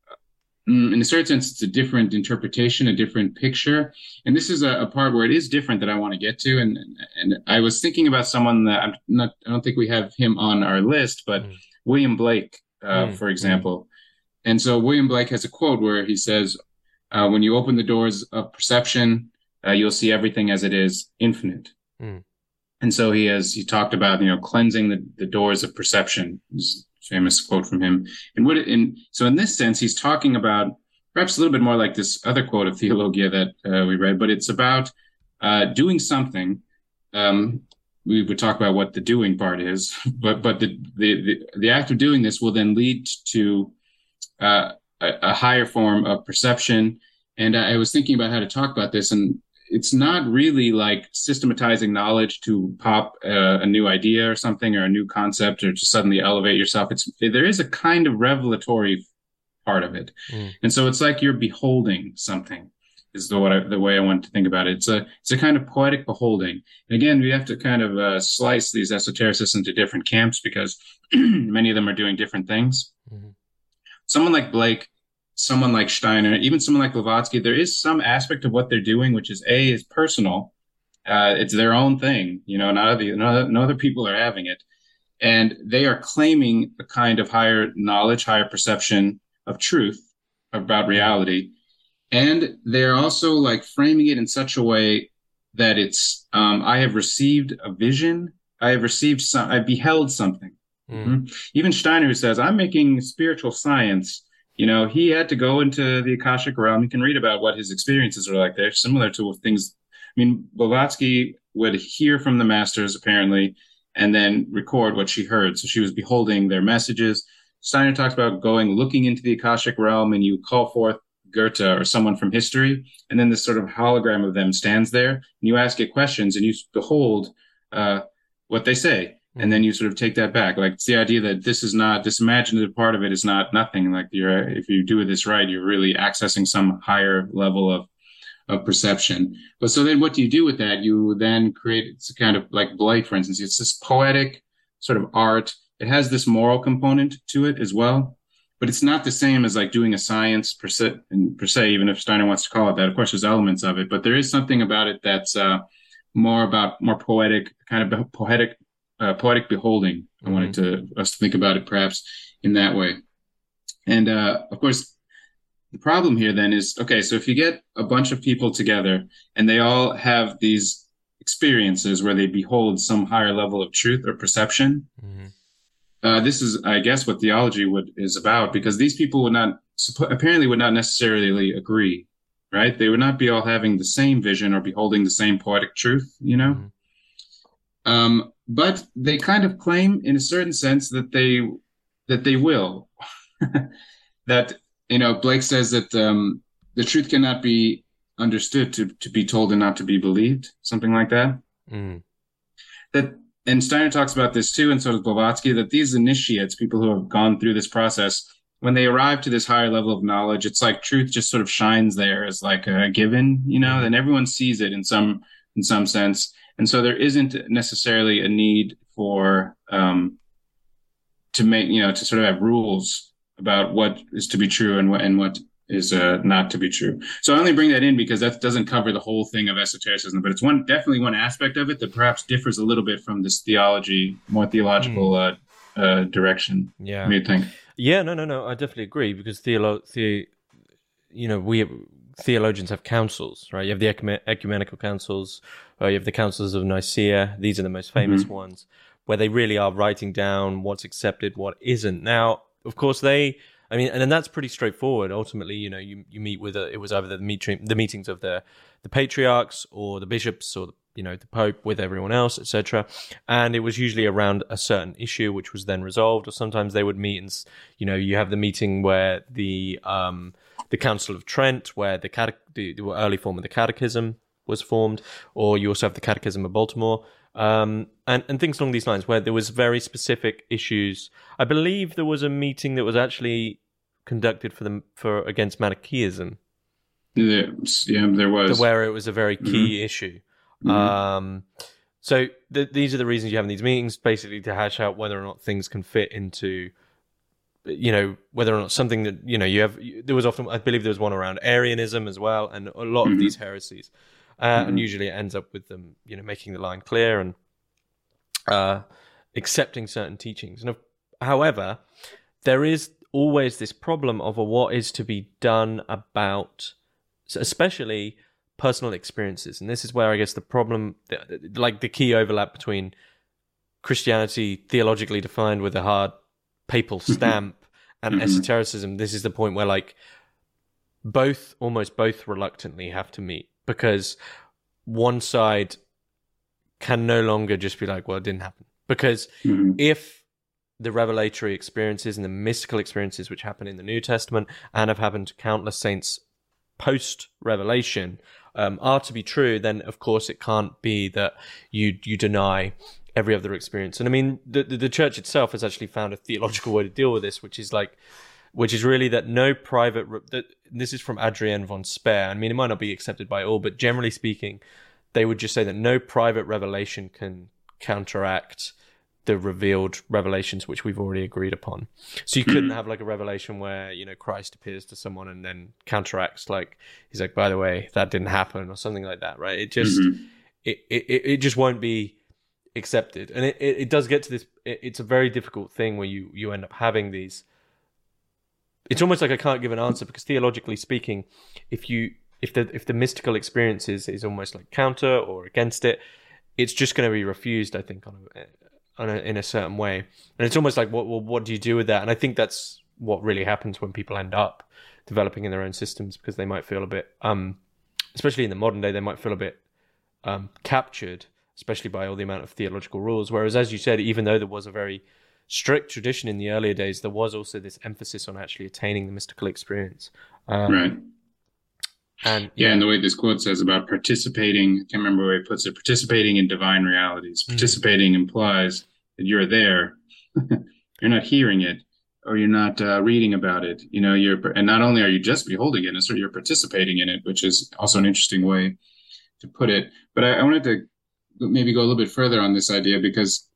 in a certain sense, it's a different interpretation, a different picture. And this is a, a part where it is different that I want to get to. And and I was thinking about someone that I'm not, I don't think we have him on our list, but Mm. William Blake, uh, Mm, for example. And so William Blake has a quote where he says, uh, when you open the doors of perception, uh, you'll see everything as it is, infinite. Mm. And so he has, he talked about, you know, cleansing the, the doors of perception. This is a famous quote from him. And what, it, in, so in this sense, he's talking about perhaps a little bit more like this other quote of Theologia that uh, we read, but it's about uh, doing something. Um, we would talk about what the doing part is, but, but the, the, the, the act of doing this will then lead to uh, a, a higher form of perception. And I was thinking about how to talk about this, and it's not really like systematizing knowledge to pop uh, a new idea or something, or a new concept, or to suddenly elevate yourself. It's, there is a kind of revelatory part of it. Mm. And so it's like you're beholding something is the, what I, the way I want to think about it. It's a, it's a kind of poetic beholding. And again, we have to kind of uh, slice these esotericists into different camps because many of them are doing different things. Mm. Someone like Blake, someone like Steiner, even someone like Blavatsky, there is some aspect of what they're doing, which is A, is personal. Uh, it's their own thing. You know, not other, no, no other people are having it. And they are claiming a kind of higher knowledge, higher perception of truth about reality. And they're also like framing it in such a way that it's, um, I have received a vision. I have received some, I beheld something. Mm. Mm-hmm. Even Steiner, who says, I'm making spiritual science, you know, he had to go into the Akashic realm. You can read about what his experiences are like. They're similar to things. I mean, Blavatsky would hear from the masters apparently, and then record what she heard. So she was beholding their messages. Steiner talks about going, looking into the Akashic realm, and you call forth Goethe or someone from history, and then this sort of hologram of them stands there, and you ask it questions, and you behold uh, what they say. And then you sort of take that back. Like, it's the idea that this is not, this imaginative part of it is not nothing. Like, you're, if you do this right, you're really accessing some higher level of, of perception. But so then what do you do with that? You then create, it's a kind of like Blight, for instance. It's this poetic sort of art. It has this moral component to it as well. But it's not the same as like doing a science per se, per se, even if Steiner wants to call it that. Of course, there's elements of it. But there is something about it that's uh, more about, more poetic, kind of poetic, Uh, poetic beholding. I mm-hmm. wanted to us to think about it perhaps in that way. And uh, of course, the problem here then is, okay, so if you get a bunch of people together and they all have these experiences where they behold some higher level of truth or perception, mm-hmm. uh, this is, I guess, what theology would is about, because these people would not, apparently would not necessarily agree, right? They would not be all having the same vision or beholding the same poetic truth, you know? Mm-hmm. Um, but they kind of claim, in a certain sense, that they that they will. That, you know, Blake says that um, the truth cannot be understood to to be told and not to be believed, something like that. Mm. That, and Steiner talks about this too, and so does Blavatsky. That these initiates, people who have gone through this process, when they arrive to this higher level of knowledge, it's like truth just sort of shines there as like a given, you know, and everyone sees it in some in some sense. And so there isn't necessarily a need for um, to make, you know, to sort of have rules about what is to be true and what and what is uh, not to be true. So I only bring that in because that doesn't cover the whole thing of esotericism, but it's one definitely one aspect of it that perhaps differs a little bit from this theology, more theological mm. uh, uh, direction. Yeah, what do you think? Yeah, no, no, no. I definitely agree because theolo- the, you know, we theologians have councils, right? You have the ecumen- ecumenical councils. Uh, you have the councils of Nicaea. These are the most famous mm-hmm. ones, where they really are writing down what's accepted, what isn't. Now, of course, they, I mean, and, and that's pretty straightforward. Ultimately, you know, you, you meet with, a, it was either the, meet, the meetings of the, the patriarchs or the bishops or, the, you know, the Pope with everyone else, et cetera. And it was usually around a certain issue, which was then resolved. Or sometimes they would meet and, you know, you have the meeting where the, um, the Council of Trent, where the, cate- the, the early form of the Catechism was formed, or you also have the Catechism of Baltimore, um, and, and things along these lines, where there was very specific issues. I believe there was a meeting that was actually conducted for them for against Manichaeism. Yeah, yeah there was. Where it was a very key mm-hmm. issue. Mm-hmm. Um, so th- these are the reasons you have these meetings, basically to hash out whether or not things can fit into, you know, whether or not something that, you know, you have, there was often, I believe there was one around Arianism as well, and a lot mm-hmm. of these heresies. Uh, mm-hmm. And usually it ends up with them, you know, making the line clear and uh, accepting certain teachings. And if, however, there is always this problem of what is to be done about, especially personal experiences. And this is where I guess the problem, like the key overlap between Christianity theologically defined with a hard papal stamp and mm-hmm. esotericism. This is the point where like both, almost both reluctantly have to meet. Because one side can no longer just be like, well, it didn't happen. Because mm-hmm. if the revelatory experiences and the mystical experiences which happen in the New Testament and have happened to countless saints post-revelation um, are to be true, then of course it can't be that you you deny every other experience. And I mean, the, the, the church itself has actually found a theological way to deal with this, which is like, which is really that no private, that this is from Adrienne von Speer. I mean, it might not be accepted by all, but generally speaking, they would just say that no private revelation can counteract the revealed revelations which we've already agreed upon. So you couldn't have like a revelation where, you know, Christ appears to someone and then counteracts, like, he's like, by the way, that didn't happen, or something like that, right? It just, mm-hmm. it, it, it just won't be accepted. And it, it, it does get to this, it, it's a very difficult thing where you, you end up having these, it's almost like I can't give an answer because theologically speaking, if you if the if the mystical experience is, is almost like counter or against it, it's just going to be refused, I think, on a, on a, in a certain way. And it's almost like, what well, what do you do with that? And I think that's what really happens when people end up developing in their own systems, because they might feel a bit, um, especially in the modern day, they might feel a bit um, captured, especially by all the amount of theological rules. Whereas, as you said, even though there was a very strict tradition in the earlier days, there was also this emphasis on actually attaining the mystical experience. Um, right. And yeah, and the way this quote says about participating, I can't remember where he puts it, participating in divine realities. Participating mm. implies that you're there. You're not hearing it, or you're not uh, reading about it. You know, you're, and not only are you just beholding it, so you're participating in it, which is also an interesting way to put it. But I, I wanted to maybe go a little bit further on this idea, because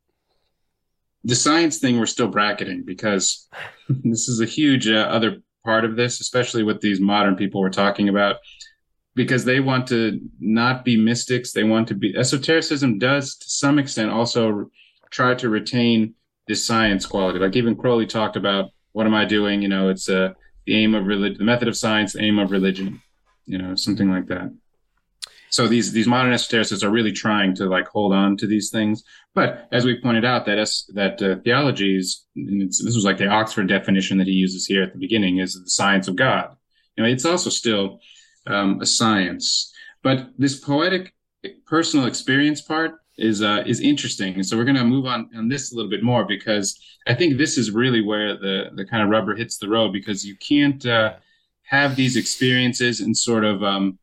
the science thing we're still bracketing, because this is a huge uh, other part of this, especially with these modern people we're talking about, because they want to not be mystics. They want to be, esotericism does to some extent also try to retain this science quality. Like even Crowley talked about, what am I doing? You know, it's uh, the aim of religion, the method of science, the aim of religion, you know, something like that. So these these modern esotericists are really trying to like hold on to these things. But as we pointed out, that es- that uh, theology is, and it's, this was like the Oxford definition that he uses here at the beginning, is the science of God. You know, it's also still um, a science. But this poetic personal experience part is uh, is interesting. And so we're going to move on on this a little bit more, because I think this is really where the the kind of rubber hits the road, because you can't uh, have these experiences and sort of um,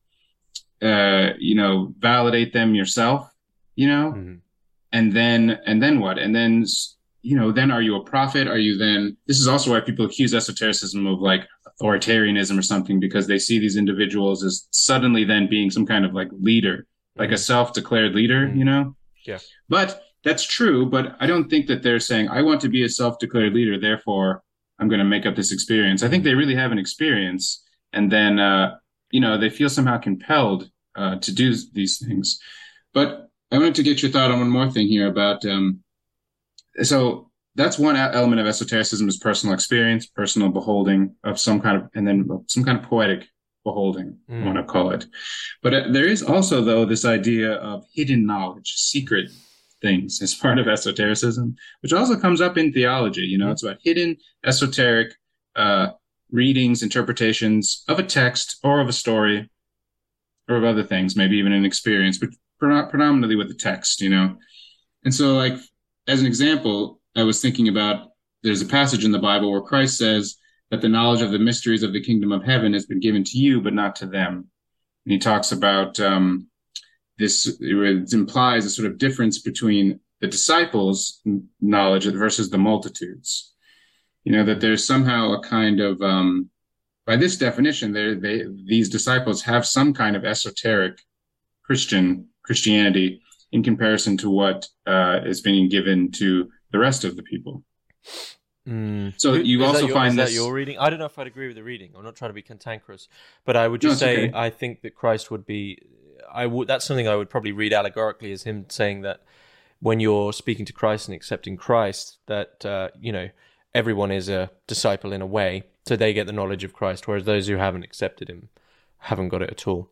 uh, you know, validate them yourself, you know, mm-hmm. and then, and then what? And then, you know, then are you a prophet? Are you then, this is also why people accuse esotericism of like authoritarianism or something, because they see these individuals as suddenly then being some kind of like leader, like mm-hmm. a self-declared leader, mm-hmm. you know? Yeah. But that's true. But I don't think that they're saying, I want to be a self-declared leader, therefore I'm going to make up this experience. I think they really have an experience. And then, uh, you know, they feel somehow compelled uh, to do these things. But I wanted to get your thought on one more thing here about, um, so that's one element of esotericism, is personal experience, personal beholding of some kind of, and then some kind of poetic beholding, mm. I want to call it. But uh, there is also, though, this idea of hidden knowledge, secret things as part of esotericism, which also comes up in theology. You know, mm. it's about hidden esoteric uh readings, interpretations of a text or of a story or of other things, maybe even an experience, but pre- predominantly with the text, you know? And so, like, as an example, I was thinking about, there's a passage in the Bible where Christ says that the knowledge of the mysteries of the kingdom of heaven has been given to you, but not to them. And he talks about um, this, it implies a sort of difference between the disciples' knowledge versus the multitudes. You know, that there's somehow a kind of, um, by this definition, they they these disciples have some kind of esoteric Christian Christianity in comparison to what uh, is being given to the rest of the people. Mm. So you is also your, find is this. That your reading? I don't know if I'd agree with the reading. I'm not trying to be cantankerous, but I would just no, say okay. I think that Christ would be. I would. That's something I would probably read allegorically as him saying that when you're speaking to Christ and accepting Christ, that uh, you know. everyone is a disciple in a way, so they get the knowledge of Christ, whereas those who haven't accepted him haven't got it at all.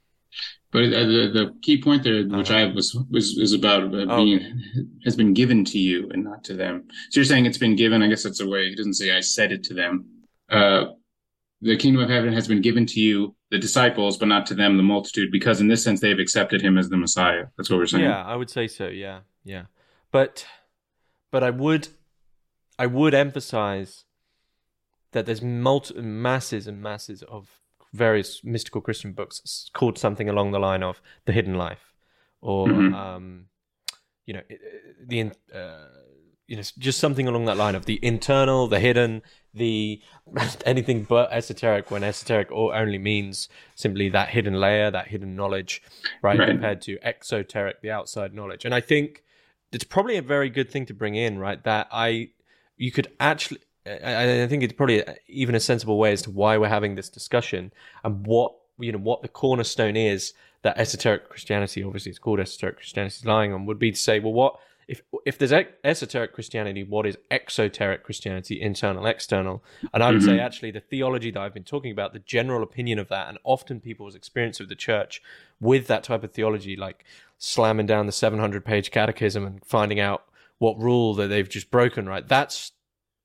But uh, the the key point there, which uh-huh. I was was is about uh, being oh. has been given to you and not to them. So you're saying it's been given. I guess that's a way. He doesn't say I said it to them. Uh, the kingdom of heaven has been given to you, the disciples, but not to them, the multitude, because in this sense they've accepted him as the Messiah. That's what we're saying. Yeah, I would say so. Yeah, yeah. But but I would. I would emphasize that there's multi- masses and masses of various mystical Christian books called something along the line of The Hidden Life, or mm-hmm. um, you know, the uh, you know, just something along that line of the internal, the hidden, the anything but esoteric. When esoteric only means simply that hidden layer, that hidden knowledge, right? right? Compared to exoteric, the outside knowledge. And I think it's probably a very good thing to bring in, right? That I. You could actually, I think it's probably even a sensible way as to why we're having this discussion and what, you know, what the cornerstone is that esoteric Christianity, obviously it's called esoteric Christianity, is lying on, would be to say, well, what, if if there's esoteric Christianity, what is exoteric Christianity, internal, external? And I would mm-hmm. say actually the theology that I've been talking about, the general opinion of that, and often people's experience of the church with that type of theology, like slamming down the seven hundred page catechism and finding out what rule that they've just broken, right? That's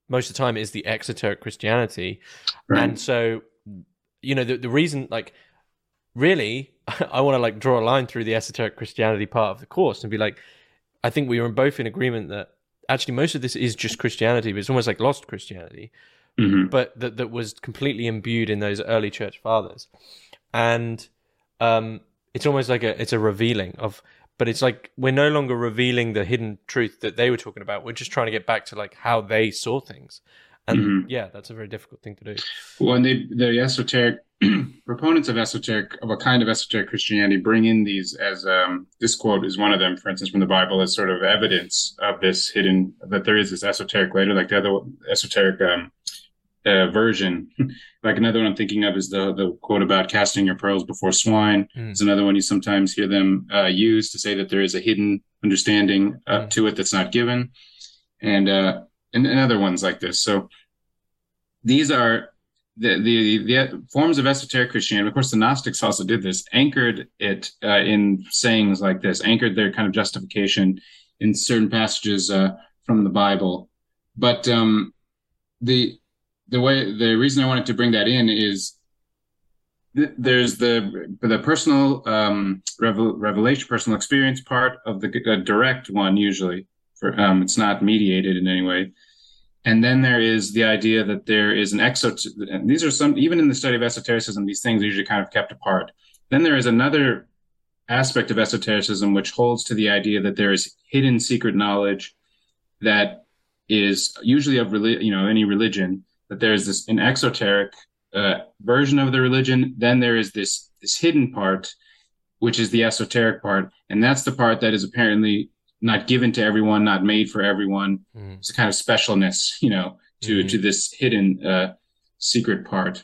most of the time is the exoteric Christianity. Right. And so, you know, the, the reason, like, really, I want to like draw a line through the esoteric Christianity part of the course and be like, I think we were both in agreement that actually most of this is just Christianity, but it's almost like lost Christianity, mm-hmm. but that, that was completely imbued in those early church fathers. And um, it's almost like a, it's a revealing of, but it's like, we're no longer revealing the hidden truth that they were talking about. We're just trying to get back to like how they saw things. And mm-hmm. yeah, that's a very difficult thing to do. Well, and they, the esoteric proponents of esoteric, of a kind of esoteric Christianity, bring in these as um, this quote is one of them, for instance, from the Bible, as sort of evidence of this hidden, that there is this esoteric later, like the other esoteric um, uh, version. Like another one I'm thinking of is the the quote about casting your pearls before swine. Mm. It's another one you sometimes hear them uh, use to say that there is a hidden understanding uh, mm. to it that's not given, and uh, and, and other ones like this. So these are the, the the forms of esoteric Christianity. Of course, the Gnostics also did this, anchored it uh, in sayings like this, anchored their kind of justification in certain passages uh, from the Bible. But um, the the way the reason I wanted to bring that in is th- there's the the personal um, revel- revelation, personal experience part of the uh, direct one. Usually, for um, it's not mediated in any way. And then there is the idea that there is an exot. And these are some, even in the study of esotericism, these things are usually kind of kept apart. Then there is another aspect of esotericism which holds to the idea that there is hidden secret knowledge that is usually of reli- you know any religion. That there is this an exoteric uh, version of the religion. Then there is this this hidden part, which is the esoteric part, and that's the part that is apparently not given to everyone, not made for everyone. Mm. It's a kind of specialness, you know, to, mm-hmm. to this hidden uh, secret part.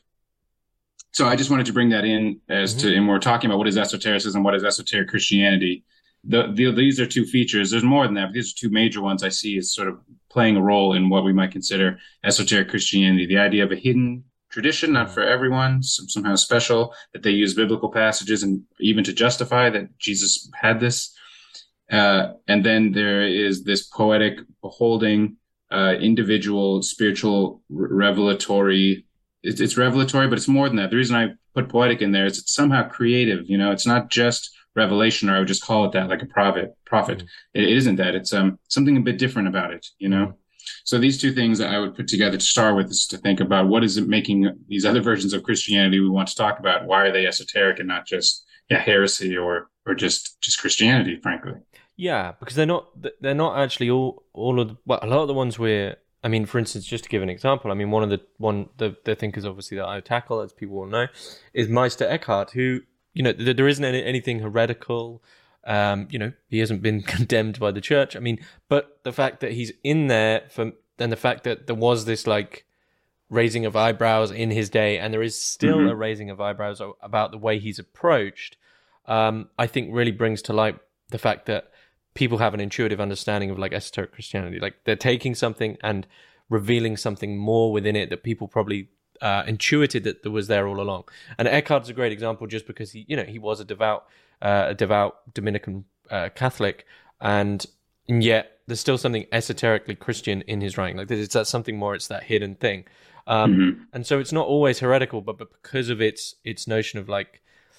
So I just wanted to bring that in as mm-hmm. to, and we're talking about what is esotericism, what is esoteric Christianity. The, the, these are two features. There's more than that, but these are two major ones I see as sort of playing a role in what we might consider esoteric Christianity. The idea of a hidden tradition, not for everyone, some, somehow special, that they use biblical passages and even to justify that Jesus had this. Uh, and then there is this poetic, beholding, uh, individual, spiritual, re- revelatory. It's, it's revelatory, but it's more than that. The reason I put poetic in there is it's somehow creative. You know, it's not just revelation, or I would just call it that, like a prophet. Prophet. Mm-hmm. It, it isn't that. It's um something a bit different about it. You know. Mm-hmm. So these two things that I would put together to start with is to think about what is it making these other versions of Christianity we want to talk about. Why are they esoteric and not just yeah heresy or or just just Christianity, frankly. Yeah, because they're not they're not actually all all of the, well, a lot of the ones where, I mean, for instance, just to give an example, I mean, one of the one the, the thinkers obviously that I tackle, as people will know, is Meister Eckhart, who, you know, there, there isn't any, anything heretical. Um, you know, he hasn't been condemned by the church. I mean, but the fact that he's in there for, and the fact that there was this like raising of eyebrows in his day, and there is still mm-hmm. a raising of eyebrows about the way he's approached, um, I think really brings to light the fact that people have an intuitive understanding of like esoteric Christianity. Like they're taking something and revealing something more within it that people probably uh, intuited that, that was there all along. And Eckhart's a great example just because he, you know, he was a devout, uh, a devout Dominican uh, Catholic, and, and yet there's still something esoterically Christian in his writing. Like it's that something more, it's that hidden thing. Um, mm-hmm. And so it's not always heretical, but, but because of its its notion of like,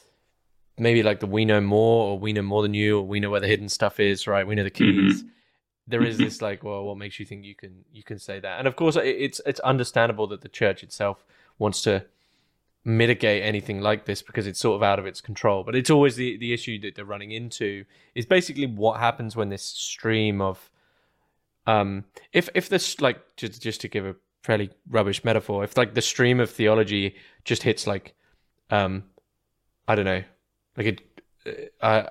maybe like the we know more, or we know more than you, or we know where the hidden stuff is, right? We know the keys. Mm-hmm. There is this like, well, what makes you think you can you can say that? And of course, it's it's understandable that the church itself wants to mitigate anything like this because it's sort of out of its control. But it's always the, the issue that they're running into is basically what happens when this stream of, um, if if this like just just to give a fairly rubbish metaphor, if like the stream of theology just hits like, um, I don't know. Like it, uh,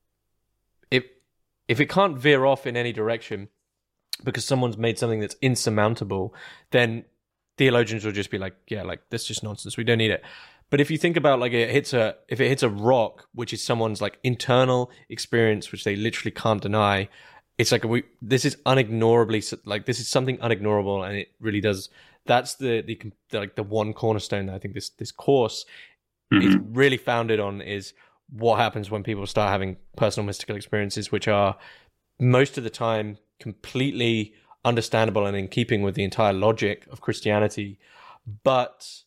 if if it can't veer off in any direction because someone's made something that's insurmountable, then theologians will just be like, yeah, like that's just nonsense. We don't need it. But if you think about like it hits a if it hits a rock, which is someone's like internal experience, which they literally can't deny, it's like we this is unignorably like this is something unignorable, and it really does. That's the the, the like the one cornerstone that I think this this course mm-hmm. is really founded on is. What happens when people start having personal mystical experiences, which are most of the time completely understandable and in keeping with the entire logic of Christianity, but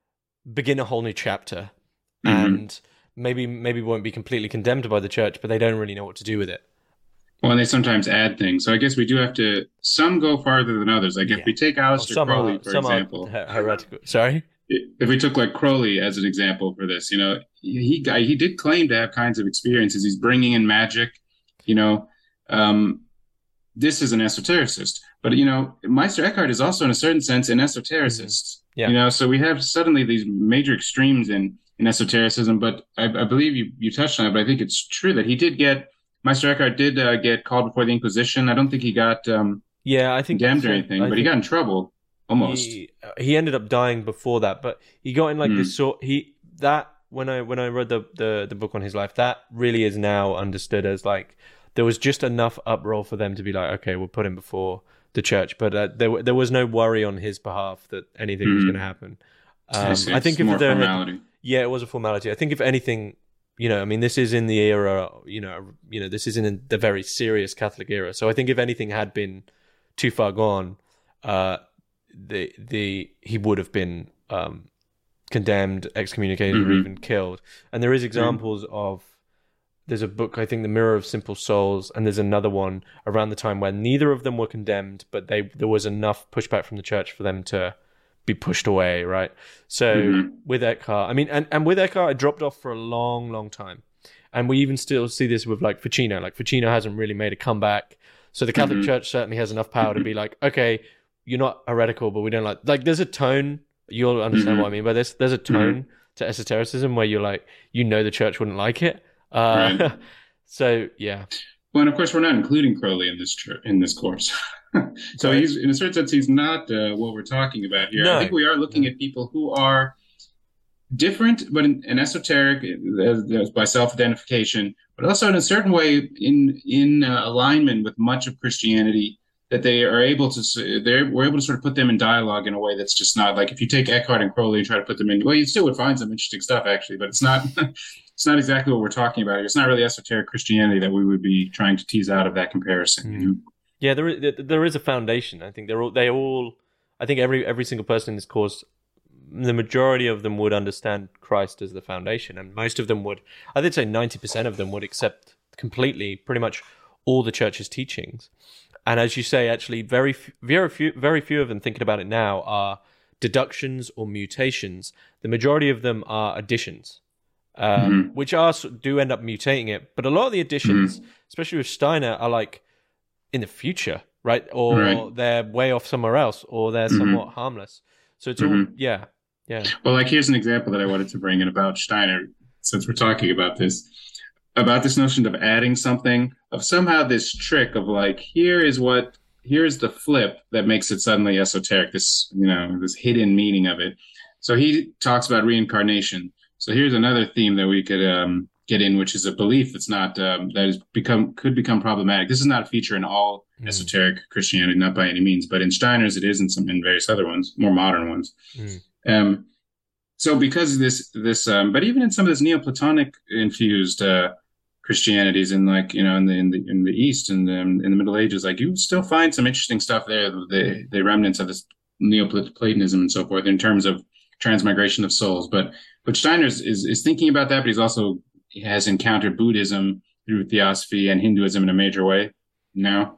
begin a whole new chapter, Mm-hmm. and maybe maybe won't be completely condemned by the church, but they don't really know what to do with it. Well, and they sometimes add things. So I guess we do have to, some go farther than others. Like if Yeah. we take Oh, Aleister some Crowley, are for some example, are her- heretical. Sorry. if we took like Crowley as an example for this, you know, he he, he did claim to have kinds of experiences. He's bringing in magic, you know. Um, this is an esotericist, but you know, Meister Eckhart is also, in a certain sense, an esotericist. Yeah. You know, so we have suddenly these major extremes in in esotericism. But I, I believe you you touched on it. But I think it's true that he did get Meister Eckhart did uh, get called before the Inquisition. I don't think he got um, Yeah, I think condemned or so. anything, I but he think got in trouble almost. He, he ended up dying before that, but he got in like Mm. this sort. He that when I when I read the, the the book on his life, that really is now understood as like there was just enough uproar for them to be like, okay, we'll put him before the church, but uh, there there was no worry on his behalf that anything was Mm. going to happen. I Um, see. I think It's if more there had, formality. yeah, it was a formality. I think if anything, you know, I mean, this is in the era, you know, you know, this is in the very serious Catholic era. So I think if anything had been too far gone, uh, the the he would have been um, condemned, excommunicated, or Mhm. even killed. And there is examples of. There's a book, I think, The Mirror of Simple Souls, and there's another one around the time where neither of them were condemned, but they there was enough pushback from the church for them to be pushed away, right? So Mhm. with Eckhart, I mean, and, and with Eckhart, it dropped off for a long, long time. And we even still see this with like Ficino. Like Ficino hasn't really made a comeback. So the Catholic Mhm. Church certainly has enough power to be like, okay, you're not heretical, but we don't like, like there's a tone, you'll understand Mhm. what I mean by this. There's a tone to esotericism where you're like, you know, the church wouldn't like it. Uh, Right. so yeah, Well, and of course, we're not including Crowley in this tr- in this course. so Sorry? he's, in a certain sense, he's not uh, what we're talking about here. No. I think we are looking at people who are different, but in, in esoteric, uh, by self-identification, but also in a certain way in in uh, alignment with much of Christianity. That they are able to, they're we're able to sort of put them in dialogue in a way that's just not like if you take Eckhart and Crowley and try to put them in. Well, you still would find some interesting stuff actually, but it's not. It's not exactly what we're talking about here. It's not really esoteric Christianity that we would be trying to tease out of that comparison. You know? yeah, there is, there is a foundation. I think they're all, they all, I think every every single person in this course, the majority of them would understand Christ as the foundation, and most of them would, I would say ninety percent of them would accept completely pretty much all the church's teachings. And as you say, actually, very f- very few very few of them, thinking about it now, are deductions or mutations. The majority of them are additions. Um, Mhm. which are do end up mutating it, but a lot of the additions, especially with Steiner, are like in the future, right? Or Right. they're way off somewhere else, or they're Mhm. somewhat harmless. So it's all, Mhm. yeah, yeah. Well, like here's an example that I wanted to bring in about Steiner, since we're talking about this, about this notion of adding something, of somehow this trick of like, here is what, here's the flip that makes it suddenly esoteric, this, you know, this hidden meaning of it. So he talks about reincarnation. So here's another theme that we could um, get in, which is a belief that's not, um, that has become, could become problematic. This is not a feature in all Mm. esoteric Christianity, not by any means, but in Steiner's it is, and some in various other ones, more modern ones. Mm. Um, so because of this, this, um, but even in some of this Neoplatonic infused uh, Christianities, in like you know, in the in the in the East and in, in the Middle Ages, like you still find some interesting stuff there. The the remnants of this Neoplatonism and so forth in terms of transmigration of souls. But but Steiner is, is is thinking about that, but he's also he has encountered Buddhism through Theosophy and Hinduism in a major way now.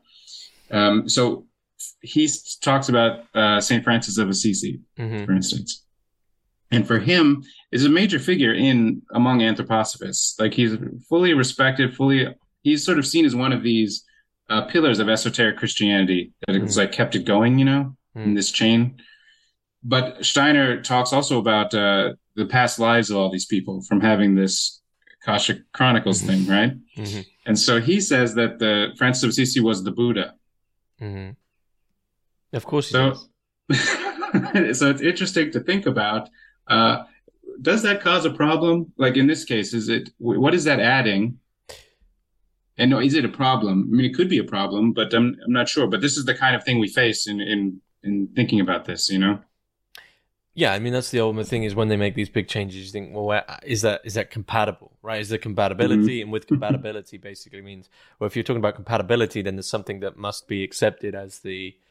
Um, so he talks about uh, Saint Francis of Assisi, Mhm. for instance. And for him, is a major figure in among anthroposophists. Like he's fully respected, fully he's sort of seen as one of these uh, pillars of esoteric Christianity that has Mm. like kept it going, you know, in Mm. this chain. But Steiner talks also about uh, the past lives of all these people from having this Akashic Chronicles Mhm. thing, right? Mhm. And so he says that the Francis of Assisi was the Buddha. Mhm. Of course he So, does. so it's interesting to think about. Uh, does that cause a problem? Like in this case, is it what is that adding? And no, is it a problem? I mean, it could be a problem, but I'm I'm not sure. But this is the kind of thing we face in in in thinking about this. You know. Yeah, I mean that's the ultimate thing is when they make these big changes, you think, well, where, is that is that compatible, right? Is there compatibility? And with compatibility, basically means, well, if you're talking about compatibility, then there's something that must be accepted as the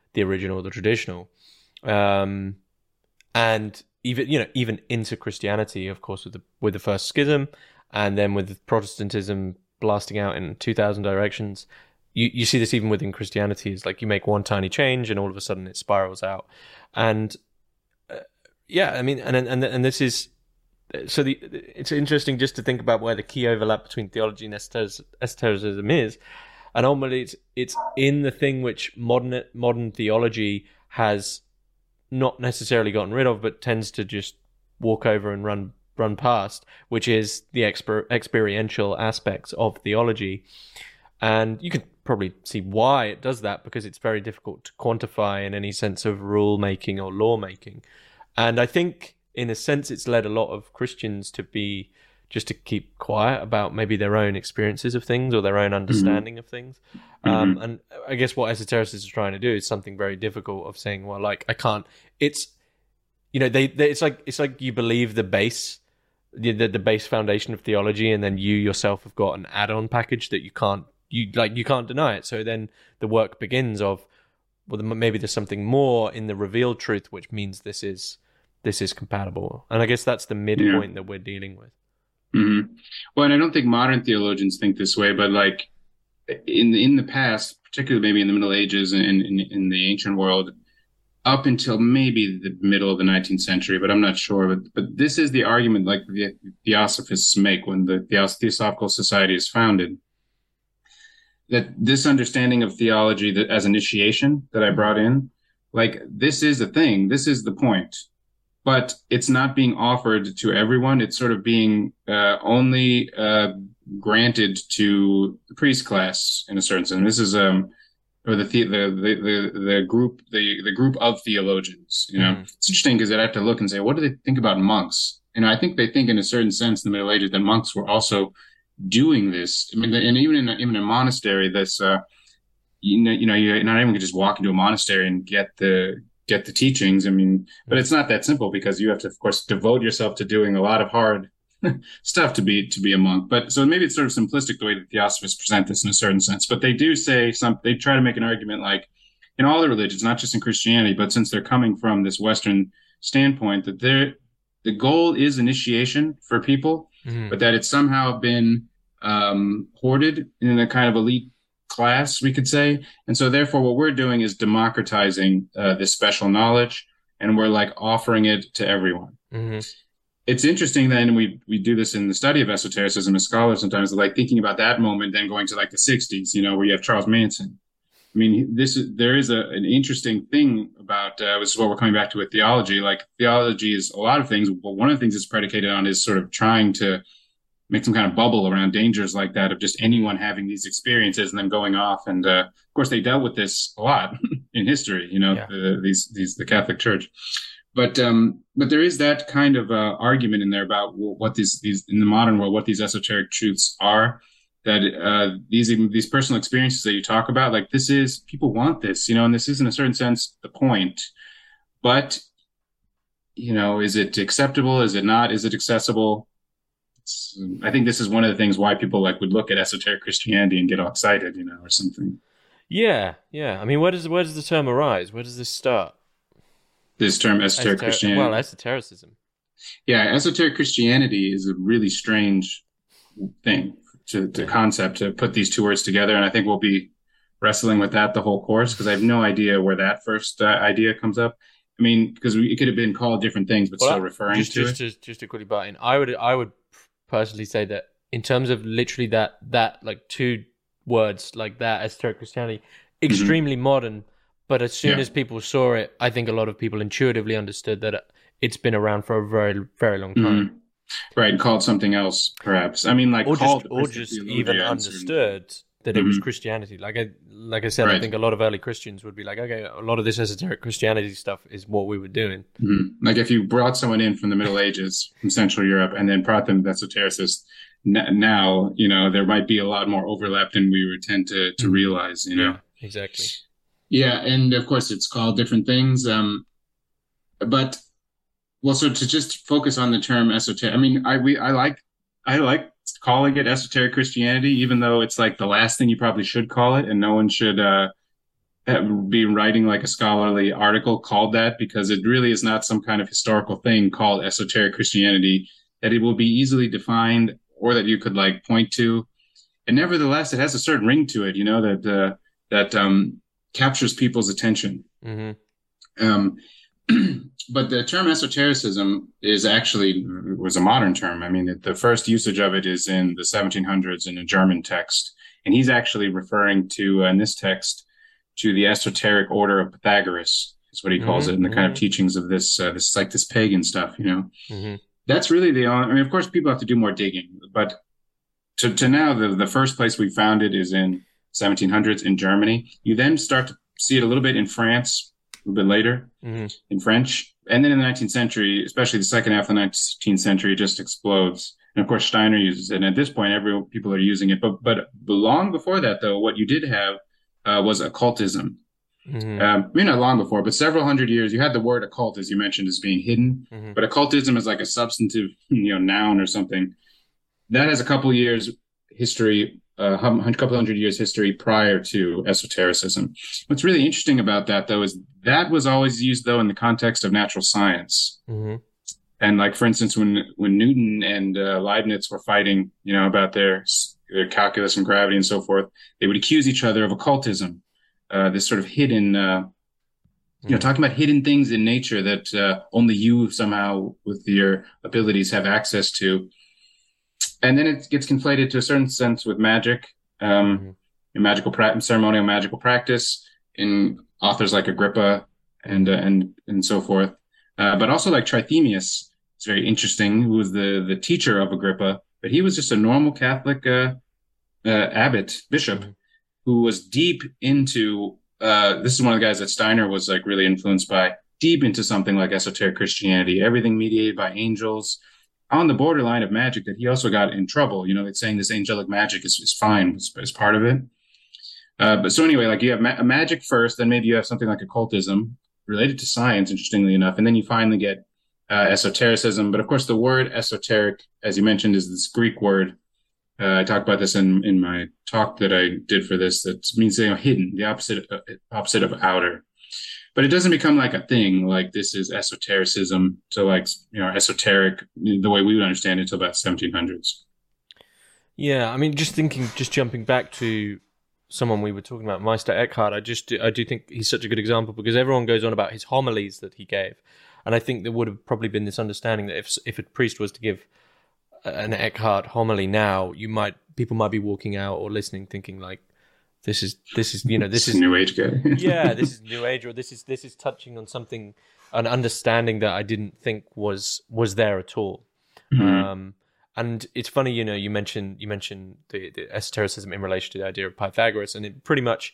the original, the traditional, um, and even you know even into Christianity, of course, with the with the first schism, and then with Protestantism blasting out in two thousand directions. You you see this even within Christianity. It's like you make one tiny change, and all of a sudden it spirals out. And uh, yeah, I mean, and and and this is so the it's interesting just to think about where the key overlap between theology and esotericism is, and ultimately it's it's in the thing which modern modern theology has not necessarily gotten rid of, but tends to just walk over and run run past, which is the exper- experiential aspects of theology. And you can probably see why it does that, because it's very difficult to quantify in any sense of rule making or law making. And I think in a sense it's led a lot of Christians to be just to keep quiet about maybe their own experiences of things or their own understanding mm-hmm. of things. Mm-hmm. Um, and I guess what esotericists are trying to do is something very difficult of saying, well, like, I can't, it's, you know, they, they it's like, it's like you believe the base, the, the, the base foundation of theology, and then you yourself have got an add-on package that you can't, you like, you can't deny it. So then the work begins of, well, maybe there's something more in the revealed truth, which means this is, this is compatible. And I guess that's the midpoint yeah. that we're dealing with. Mm-hmm. Well, and I don't think modern theologians think this way, but like in the, in the past, particularly maybe in the Middle Ages and in, in the ancient world, up until maybe the middle of the nineteenth century, but I'm not sure. But but this is the argument like the Theosophists make when the Theosophical Society is founded, that this understanding of theology that as initiation that I brought in, like this is a thing, this is the point. But it's not being offered to everyone. It's sort of being uh, only uh, granted to the priest class in a certain sense. And this is um, or the, the the the the group the the group of theologians. You know, mm. It's interesting because I'd have to look and say, what do they think about monks? You know, I think they think in a certain sense in the Middle Ages that monks were also doing this. I mean, and even in a, even in a monastery, that's uh, you know, you know, you're not even just walk into a monastery and get the get the teachings. I mean, but it's not that simple because you have to, of course, devote yourself to doing a lot of hard stuff to be to be a monk. But so maybe it's sort of simplistic the way that Theosophists present this in a certain sense. But they do say some. They try to make an argument like in all the religions, not just in Christianity, but since they're coming from this Western standpoint, that they're the goal is initiation for people, mm-hmm. but that it's somehow been um, hoarded in a kind of elite class, we could say. And so therefore what we're doing is democratizing uh, this special knowledge, and we're like offering it to everyone. Mm-hmm. It's interesting then we we do this in the study of esotericism as scholars sometimes, like thinking about that moment, then going to like the sixties, you know, where you have Charles Manson. I mean, this is there is a, an interesting thing about uh, this is what we're coming back to with theology. Like theology is a lot of things, but one of the things it's predicated on is sort of trying to make some kind of bubble around dangers like that of just anyone having these experiences and then going off. And uh, of course, they dealt with this a lot in history, you know, yeah. the, these, these, the Catholic Church. But um, but there is that kind of uh, argument in there about what these, these in the modern world, what these esoteric truths are, that uh, these these personal experiences that you talk about, like this is, people want this, you know, and this is in a certain sense the point. But, you know, is it acceptable? Is it not? Is it accessible? I think this is one of the things why people like would look at esoteric Christianity and get all excited, you know, or something. Yeah, yeah. I mean, where does where does the term arise? Where does this start? This term, esoteric Esoter- Christianity. Well, esotericism. Yeah, esoteric Christianity is a really strange thing to, to yeah. concept to put these two words together, and I think we'll be wrestling with that the whole course because I have no idea where that first uh, idea comes up. I mean, because it could have been called different things, but well, still referring just, to just, it. Just, just to quickly butt in, I would, I would. personally say that in terms of literally that that like two words like that, esoteric Christianity, extremely mm-hmm. modern, but as soon yeah. as people saw it, I think a lot of people intuitively understood that it's been around for a very very long time. Mm-hmm. Right, called something else perhaps. I mean, like or called just, or just even understood that it mm-hmm. was Christianity. Like I like I said, right. I think a lot of early Christians would be like, okay, a lot of this esoteric Christianity stuff is what we were doing. Mm-hmm. Like if you brought someone in from the Middle Ages, from Central Europe, and then brought them to esotericists, n- now, you know, there might be a lot more overlap than we would tend to, to mm-hmm. realize, you know. Yeah, exactly. Yeah, and of course it's called different things. Um, but, well, so to just focus on the term esoteric, I mean, I we I like I like calling it esoteric Christianity, even though it's like the last thing you probably should call it, and no one should uh, be writing like a scholarly article called that, because it really is not some kind of historical thing called esoteric Christianity, that it will be easily defined or that you could like point to. And nevertheless, it has a certain ring to it, you know, that uh, that um, captures people's attention. Mm-hmm. Um, but the term esotericism is actually was a modern term. I mean, the first usage of it is in the seventeen hundreds in a German text, and he's actually referring to uh, in this text to the esoteric order of Pythagoras, is what he calls mm-hmm. it, and the mm-hmm. kind of teachings of this uh, this like this pagan stuff. You know, mm-hmm. that's really the only. I mean, of course, people have to do more digging, but to to now the the first place we found it is in seventeen hundreds in Germany. You then start to see it a little bit in France, a little bit later mm-hmm. in French. And then in the nineteenth century, especially the second half of the nineteenth century, it just explodes. And of course, Steiner uses it. And at this point, every people are using it. But but long before that, though, what you did have uh, was occultism. Mm-hmm. Um, I mean, not long before, but several hundred years. You had the word occult, as you mentioned, as being hidden. Mm-hmm. But occultism is like a substantive, you know, noun or something. That has a couple years history. A uh, couple hundred years history prior to esotericism. What's really interesting about that, though, is that was always used, though, in the context of natural science. Mm-hmm. And, like, for instance, when when Newton and uh, Leibniz were fighting, you know, about their, their calculus and gravity and so forth, they would accuse each other of occultism, uh, this sort of hidden, uh, mm-hmm. you know, talking about hidden things in nature that uh, only you somehow, with your abilities, have access to. And then it gets conflated to a certain sense with magic, um, mm-hmm. in magical pra- ceremonial magical practice, in authors like Agrippa and uh, and and so forth. Uh, but also like Trithemius, it's very interesting, who was the the teacher of Agrippa, but he was just a normal Catholic uh, uh, abbot, bishop, mm-hmm. who was deep into. Uh, this is one of the guys that Steiner was like really influenced by, deep into something like esoteric Christianity, everything mediated by angels. On the borderline of magic, that he also got in trouble. You know, it's saying this angelic magic is, is fine as, as part of it. Uh, but so anyway, like you have ma- magic first, then maybe you have something like occultism related to science, interestingly enough. And then you finally get uh, esotericism. But of course, the word esoteric, as you mentioned, is this Greek word. Uh, I talked about this in, in my talk that I did for this. That means, you know, hidden, the opposite, uh, opposite of outer. But it doesn't become like a thing, like this is esotericism, so like, you know, esoteric, the way we would understand it, until about seventeen hundreds. Yeah, I mean, just thinking, just jumping back to someone we were talking about, Meister Eckhart, I just, I do think he's such a good example, because everyone goes on about his homilies that he gave. And I think there would have probably been this understanding that if if a priest was to give an Eckhart homily now, you might, people might be walking out or listening thinking like, This is this is you know this it's is new age guy. yeah, this is new age, or this is this is touching on something, an understanding that I didn't think was was there at all. Mm-hmm. Um, and it's funny, you know, you mentioned you mentioned the, the esotericism in relation to the idea of Pythagoras, and it pretty much,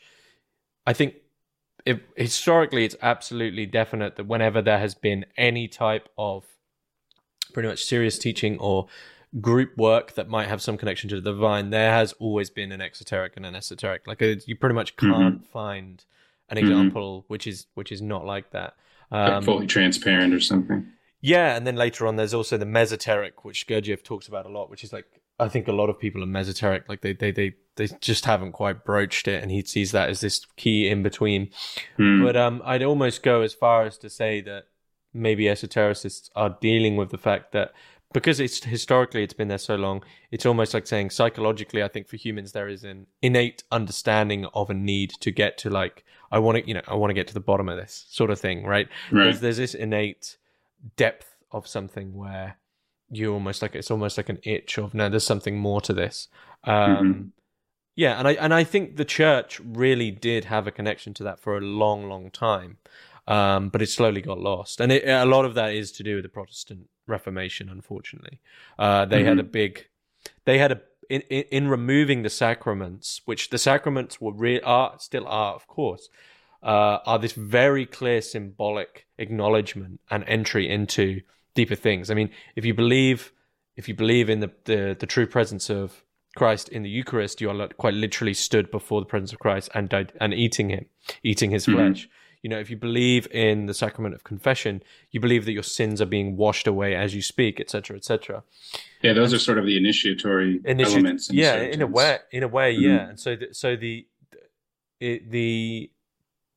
I think, it, historically, it's absolutely definite that whenever there has been any type of pretty much serious teaching or group work that might have some connection to the divine, there has always been an exoteric and an esoteric. Like uh, you pretty much can't mm-hmm. find an example mm-hmm. which is which is not like that. Um, like fully transparent or something. Yeah, and then later on, there's also the mesoteric, which Gurdjieff talks about a lot, which is like, I think a lot of people are mesoteric, like they they they they just haven't quite broached it, and he sees that as this key in between. Mm. But um, I'd almost go as far as to say that maybe esotericists are dealing with the fact that, because it's historically it's been there so long, it's almost like saying psychologically, I think for humans there is an innate understanding of a need to get to like, I want to, you know, I want to get to the bottom of this sort of thing, right? Right. There's, there's this innate depth of something where you almost like, it's almost like an itch of, no, there's something more to this. Um, mm-hmm. Yeah, and I and I think the church really did have a connection to that for a long, long time, um, but it slowly got lost, and it, a lot of that is to do with the Protestant Reformation. Unfortunately, uh, they mm-hmm. had a big, they had a in, in, in removing the sacraments, which the sacraments were re- are still are, of course, uh, are this very clear symbolic acknowledgement and entry into deeper things. I mean, if you believe, if you believe in the the, the true presence of Christ in the Eucharist, you are quite literally stood before the presence of Christ and died, and eating him, eating his mm-hmm. flesh. You know, if you believe in the sacrament of confession, you believe that your sins are being washed away as you speak, et cetera, et cetera. Yeah, those and, are sort of the initiatory Initi- elements. In yeah, in a way, in a way, mm-hmm. yeah. And so, the, so the it, the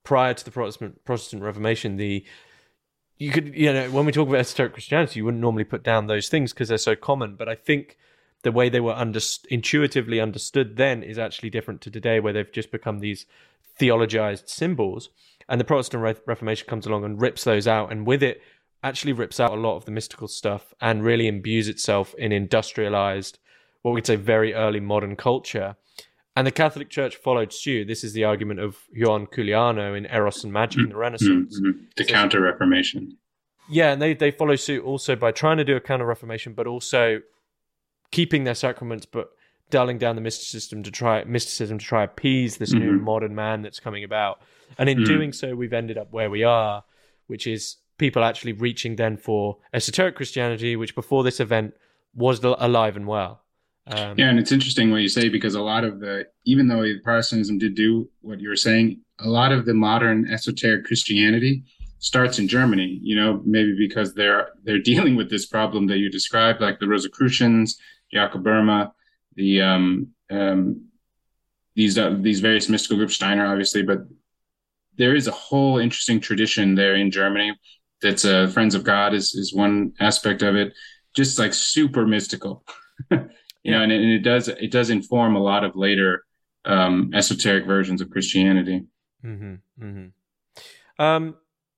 prior to the Protestant Protestant Reformation, the you could you know when we talk about esoteric Christianity, you wouldn't normally put down those things because they're so common. But I think the way they were under, intuitively understood then is actually different to today, where they've just become these theologized symbols. And the Protestant Re- Reformation comes along and rips those out, and with it actually rips out a lot of the mystical stuff and really imbues itself in industrialized, what we'd say very early modern culture. And the Catholic Church followed suit. This is the argument of Juan Culiano in Eros and Magic in the Renaissance. Mm-hmm. The so, Counter-Reformation. Yeah, and they, they follow suit also by trying to do a Counter-Reformation, but also keeping their sacraments, but dulling down the mysticism to try mysticism to try appease this mm-hmm. new modern man that's coming about. And in mm-hmm. doing so, we've ended up where we are, which is people actually reaching then for esoteric Christianity, which before this event was alive and well. Um, yeah, and it's interesting what you say, because a lot of the, even though Protestantism did do what you were saying, a lot of the modern esoteric Christianity starts in Germany, you know, maybe because they're they're dealing with this problem that you described, like the Rosicrucians, Jakob Böhme, the um, um, these uh, these various mystical groups, Steiner, obviously, but there is a whole interesting tradition there in Germany. That's uh, Friends of God is is one aspect of it, just like super mystical, you yeah. know, and it, and it does it does inform a lot of later um, esoteric versions of Christianity. Mm-hmm, mm-hmm. Um,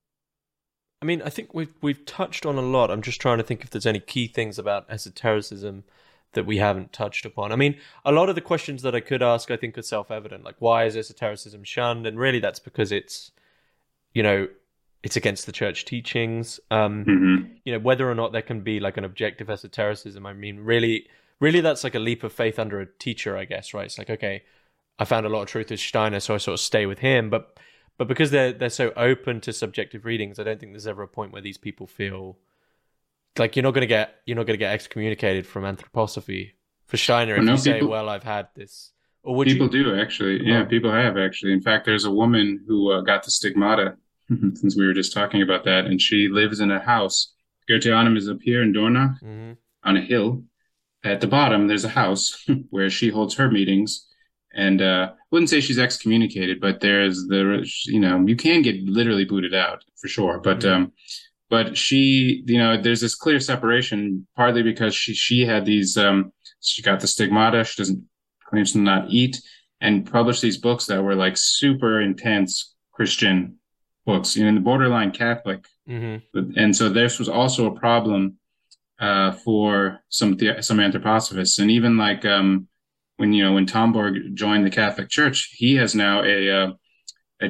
I mean, I think we've we've touched on a lot. I'm just trying to think if there's any key things about esotericism that we haven't touched upon. I mean, a lot of the questions that I could ask, I think, are self-evident. Like, why is esotericism shunned? And really, that's because it's, you know, it's against the church teachings. Um, mm-hmm. You know, whether or not there can be like an objective esotericism. I mean, really, really, that's like a leap of faith under a teacher, I guess, right? It's like, okay, I found a lot of truth with Steiner, so I sort of stay with him. But but because they're they're so open to subjective readings, I don't think there's ever a point where these people feel like you're not going to get you're not going to get excommunicated from anthroposophy for Steiner if well, no, you say, people, well, I've had this. Or would people you? do actually, yeah, oh. people have actually. In fact, there's a woman who uh, got the stigmata, since we were just talking about that, and she lives in a house. Goetheanum is up here in Dornach, mm-hmm. on a hill. At the bottom, there's a house where she holds her meetings, and uh, I wouldn't say she's excommunicated, but there's the, you know, you can get literally booted out for sure, but. Mm-hmm. um But she, you know, there's this clear separation, partly because she she had these, um, she got the stigmata, she doesn't claims to not eat, and published these books that were like super intense Christian books, you know, the borderline Catholic. Mm-hmm. And so this was also a problem uh, for some the- some anthroposophists, and even like um, when you know when Tomborg joined the Catholic Church, he has now a uh, A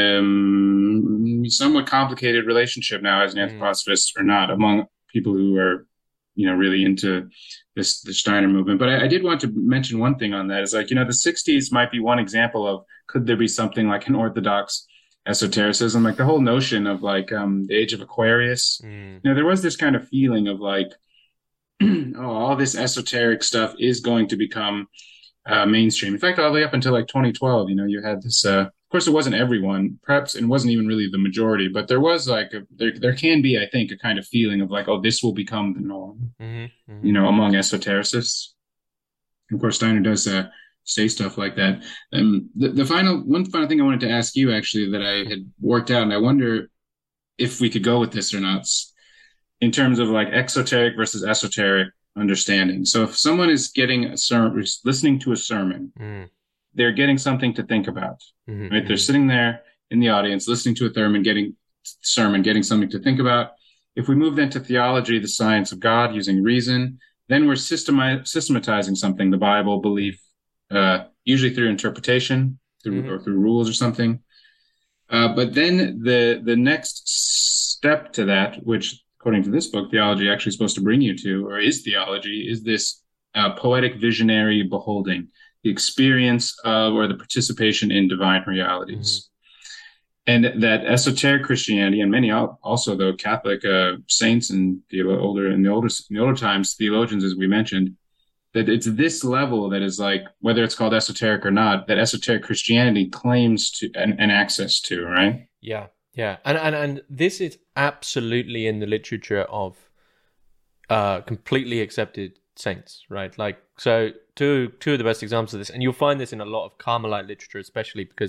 um, somewhat complicated relationship now as an anthroposophist or not among people who are, you know, really into this the Steiner movement. But I, I did want to mention one thing on that is like, you know, the sixties might be one example of could there be something like an orthodox esotericism, like the whole notion of like um, the age of Aquarius. Mm. You know, there was this kind of feeling of like, oh, all this esoteric stuff is going to become uh, mainstream. In fact, all the way up until like twenty twelve, you know, you had this. Uh, Of course, it wasn't everyone. Perhaps it wasn't even really the majority, but there was like a, there. There can be, I think, a kind of feeling of like, oh, this will become the norm, mm-hmm, mm-hmm. you know, among esotericists. Of course, Steiner does uh, say stuff like that. Um, the, the final one final thing I wanted to ask you, actually, that I had worked out, and I wonder if we could go with this or not, in terms of like exoteric versus esoteric understanding. So, if someone is getting a sermon, listening to a sermon. Mm. They're getting something to think about, mm-hmm, right? Mm-hmm. They're sitting there in the audience, listening to a sermon, getting sermon, getting something to think about. If we move then to theology, the science of God, using reason, then we're systemi- systematizing something, the Bible, belief, uh, usually through interpretation, through mm-hmm. or through rules or something. Uh, but then the the next step to that, which according to this book, theology actually is supposed to bring you to, or is theology, is this uh, poetic visionary beholding. The experience of or the participation in divine realities. Mm-hmm. And that esoteric Christianity, and many also, though, Catholic uh, saints and the older in the older in the older times, theologians, as we mentioned, that it's this level that is like, whether it's called esoteric or not, that esoteric Christianity claims to an, an access to, right? Yeah, yeah. And, and, and this is absolutely in the literature of uh, completely accepted saints, right? Like, so two two of the best examples of this, and you'll find this in a lot of Carmelite literature, especially because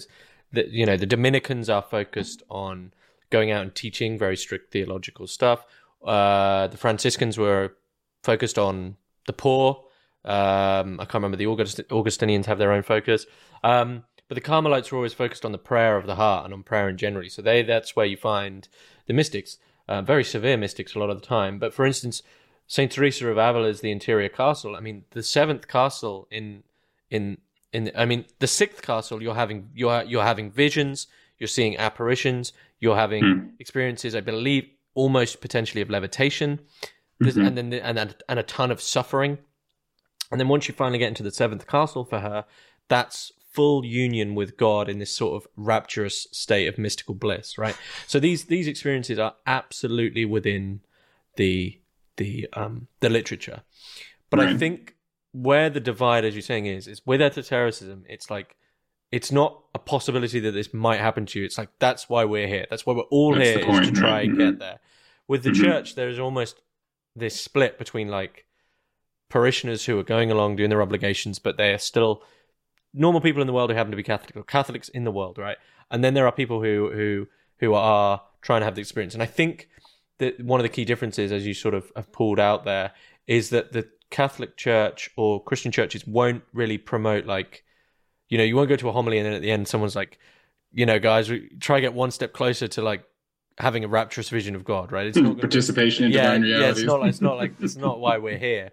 the, you know, the Dominicans are focused on going out and teaching very strict theological stuff. Uh, the Franciscans were focused on the poor. Um, I can't remember. The August- Augustinians have their own focus. Um, but the Carmelites were always focused on the prayer of the heart and on prayer in general. So they that's where you find the mystics, uh, very severe mystics a lot of the time. But for instance, Saint Teresa of Avila is the interior castle. I mean, the seventh castle in in in. I mean, the sixth castle. You're having you're you're having visions. You're seeing apparitions. You're having mm. experiences. I believe almost potentially of levitation, mm-hmm. and then the, and and a ton of suffering. And then once you finally get into the seventh castle for her, that's full union with God in this sort of rapturous state of mystical bliss, right? So these these experiences are absolutely within the the um the literature. But right. I think where the divide, as you're saying, is is with esotericism, it's like it's not a possibility that this might happen to you. It's like that's why we're here. That's why we're all that's here point, is to try right? and mm-hmm. get there. With the mm-hmm. church, there is almost this split between like parishioners who are going along doing their obligations, but they are still normal people in the world who happen to be Catholic, or Catholics in the world, right? And then there are people who who who are trying to have the experience. And I think that one of the key differences, as you sort of have pulled out there, is that the Catholic Church or Christian churches won't really promote, like, you know, you won't go to a homily and then at the end someone's like, you know, guys, we try to get one step closer to like having a rapturous vision of God, right? It's not participation be, in yeah, divine realities. Yeah, it's not, it's not like it's not why we're here.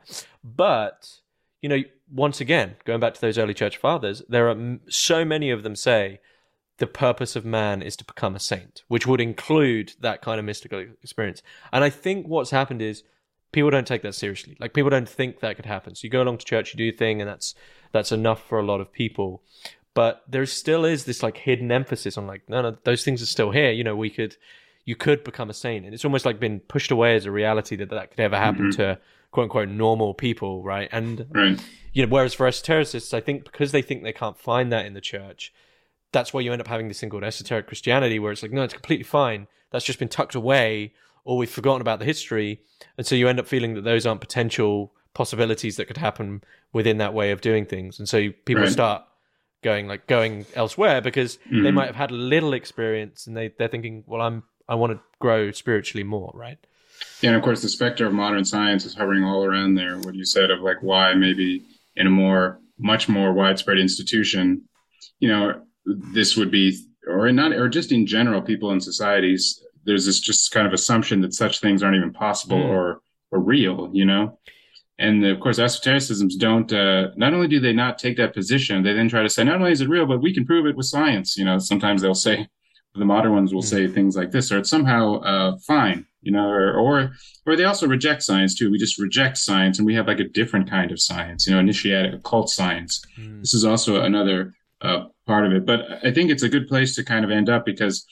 But you know, once again, going back to those early church fathers, there are so many of them say the purpose of man is to become a saint, which would include that kind of mystical experience. And I think what's happened is people don't take that seriously. Like people don't think that could happen. So you go along to church, you do your thing, and that's that's enough for a lot of people. But there still is this like hidden emphasis on like, no, no, those things are still here. You know, we could, you could become a saint, and it's almost like been pushed away as a reality that that could ever happen mm-hmm. to quote unquote normal people, right? And right. you know, whereas for esotericists, I think because they think they can't find that in the church, that's why you end up having this thing called esoteric Christianity, where it's like, no, it's completely fine. That's just been tucked away, or we've forgotten about the history, and so you end up feeling that those aren't potential possibilities that could happen within that way of doing things, and so people right. start going like going elsewhere because mm-hmm. they might have had a little experience, and they they're thinking, well, I'm I want to grow spiritually more, right? Yeah, and of course, the specter of modern science is hovering all around there. What you said of like why maybe in a more, much more widespread institution, you know, this would be, or not, or just in general, people in societies, there's this just kind of assumption that such things aren't even possible mm. or or real, you know. And of course, esotericisms don't. Uh, not only do they not take that position, they then try to say not only is it real, but we can prove it with science. You know, sometimes they'll say, the modern ones will mm. say things like this, or it's somehow uh, fine. You know, or, or or they also reject science too. We just reject science, and we have like a different kind of science, you know, initiatic occult science. Mm. This is also another uh, part of it. But I think it's a good place to kind of end up because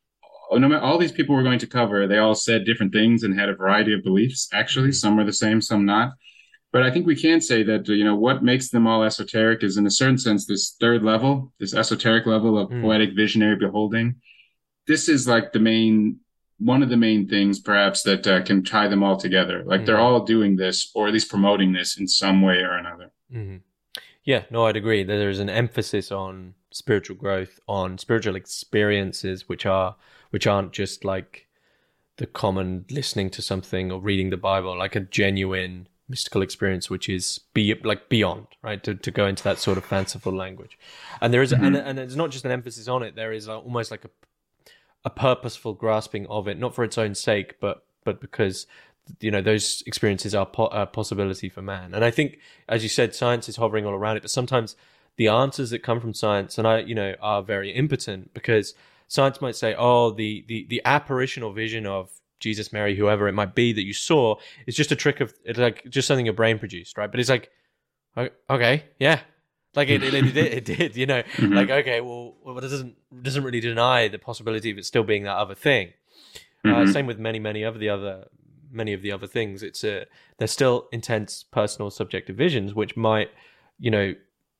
no matter, all these people we're going to cover, they all said different things and had a variety of beliefs. Actually, mm. some are the same, some not. But I think we can say that, you know, what makes them all esoteric is in a certain sense this third level, this esoteric level of mm. poetic visionary beholding. This is like the main. One of the main things, perhaps, that uh, can tie them all together. Like mm-hmm. they're all doing this, or at least promoting this in some way or another. Mm-hmm. Yeah, no, I'd agree. There's an emphasis on spiritual growth, on spiritual experiences, which are which aren't just like the common listening to something or reading the Bible, like a genuine mystical experience, which is be like beyond, right? To to go into that sort of fanciful language, and there is, mm-hmm. and and it's not just an emphasis on it. There is uh, almost like a a purposeful grasping of it, not for its own sake, but but because, you know, those experiences are po- a possibility for man. And I think, as you said, science is hovering all around it, but sometimes the answers that come from science, and I, you know, are very impotent because science might say, oh, the the the apparitional vision of Jesus, Mary, whoever it might be that you saw is just a trick of, it's like just something your brain produced, right? But it's like, okay, yeah. Like it, it, it, did, it did, you know. Mm-hmm. Like okay, well, well, it doesn't doesn't really deny the possibility of it still being that other thing. Mm-hmm. Uh, same with many, many of the other many of the other things. It's a they're still intense, personal, subjective visions, which might, you know,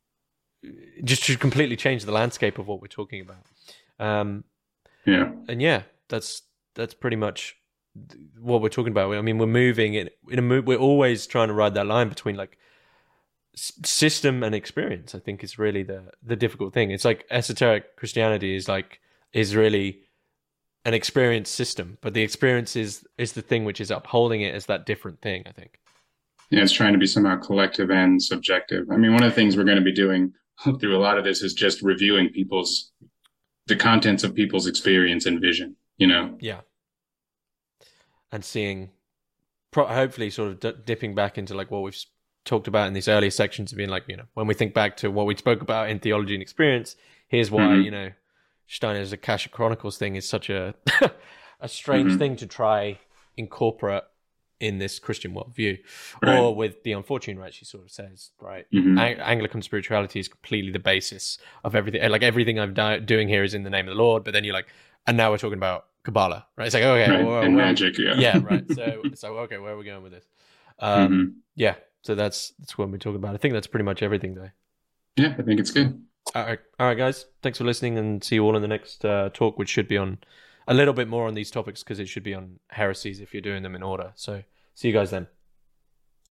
just to completely change the landscape of what we're talking about. Um, yeah, and yeah, that's that's pretty much what we're talking about. I mean, we're moving in in a move. We're always trying to ride that line between like s- system and experience, I think, is really the the difficult thing. It's like esoteric Christianity is like is really an experience system, but the experience is is the thing which is upholding it as that different thing, I think. Yeah, it's trying to be somehow collective and subjective. I mean, one of the things we're going to be doing through a lot of this is just reviewing people's the contents of people's experience and vision, you know. Yeah. And seeing, pro- hopefully, sort of d- dipping back into like what we've s- talked about in these earlier sections of being like, you know, when we think back to what we spoke about in theology and experience, here's why, Mhm. you know, Steiner's Akashic Chronicles thing is such a a strange Mhm. thing to try incorporate in this Christian worldview. Right. Or with the Unfortunate Right, she sort of says, right, Mhm. Ang- Anglican spirituality is completely the basis of everything. Like everything I'm di- doing here is in the name of the Lord, but then you're like, and now we're talking about Kabbalah, right? It's like, okay, Right. well, And where- magic, yeah. yeah, right. So, so okay, where are we going with this? Um, Mhm. Yeah, so that's that's what we're talking about. I think that's pretty much everything, though. Yeah, I think it's good. All right, all right, guys. Thanks for listening, and see you all in the next uh, talk, which should be on a little bit more on these topics because it should be on heresies if you're doing them in order. So, see you guys then.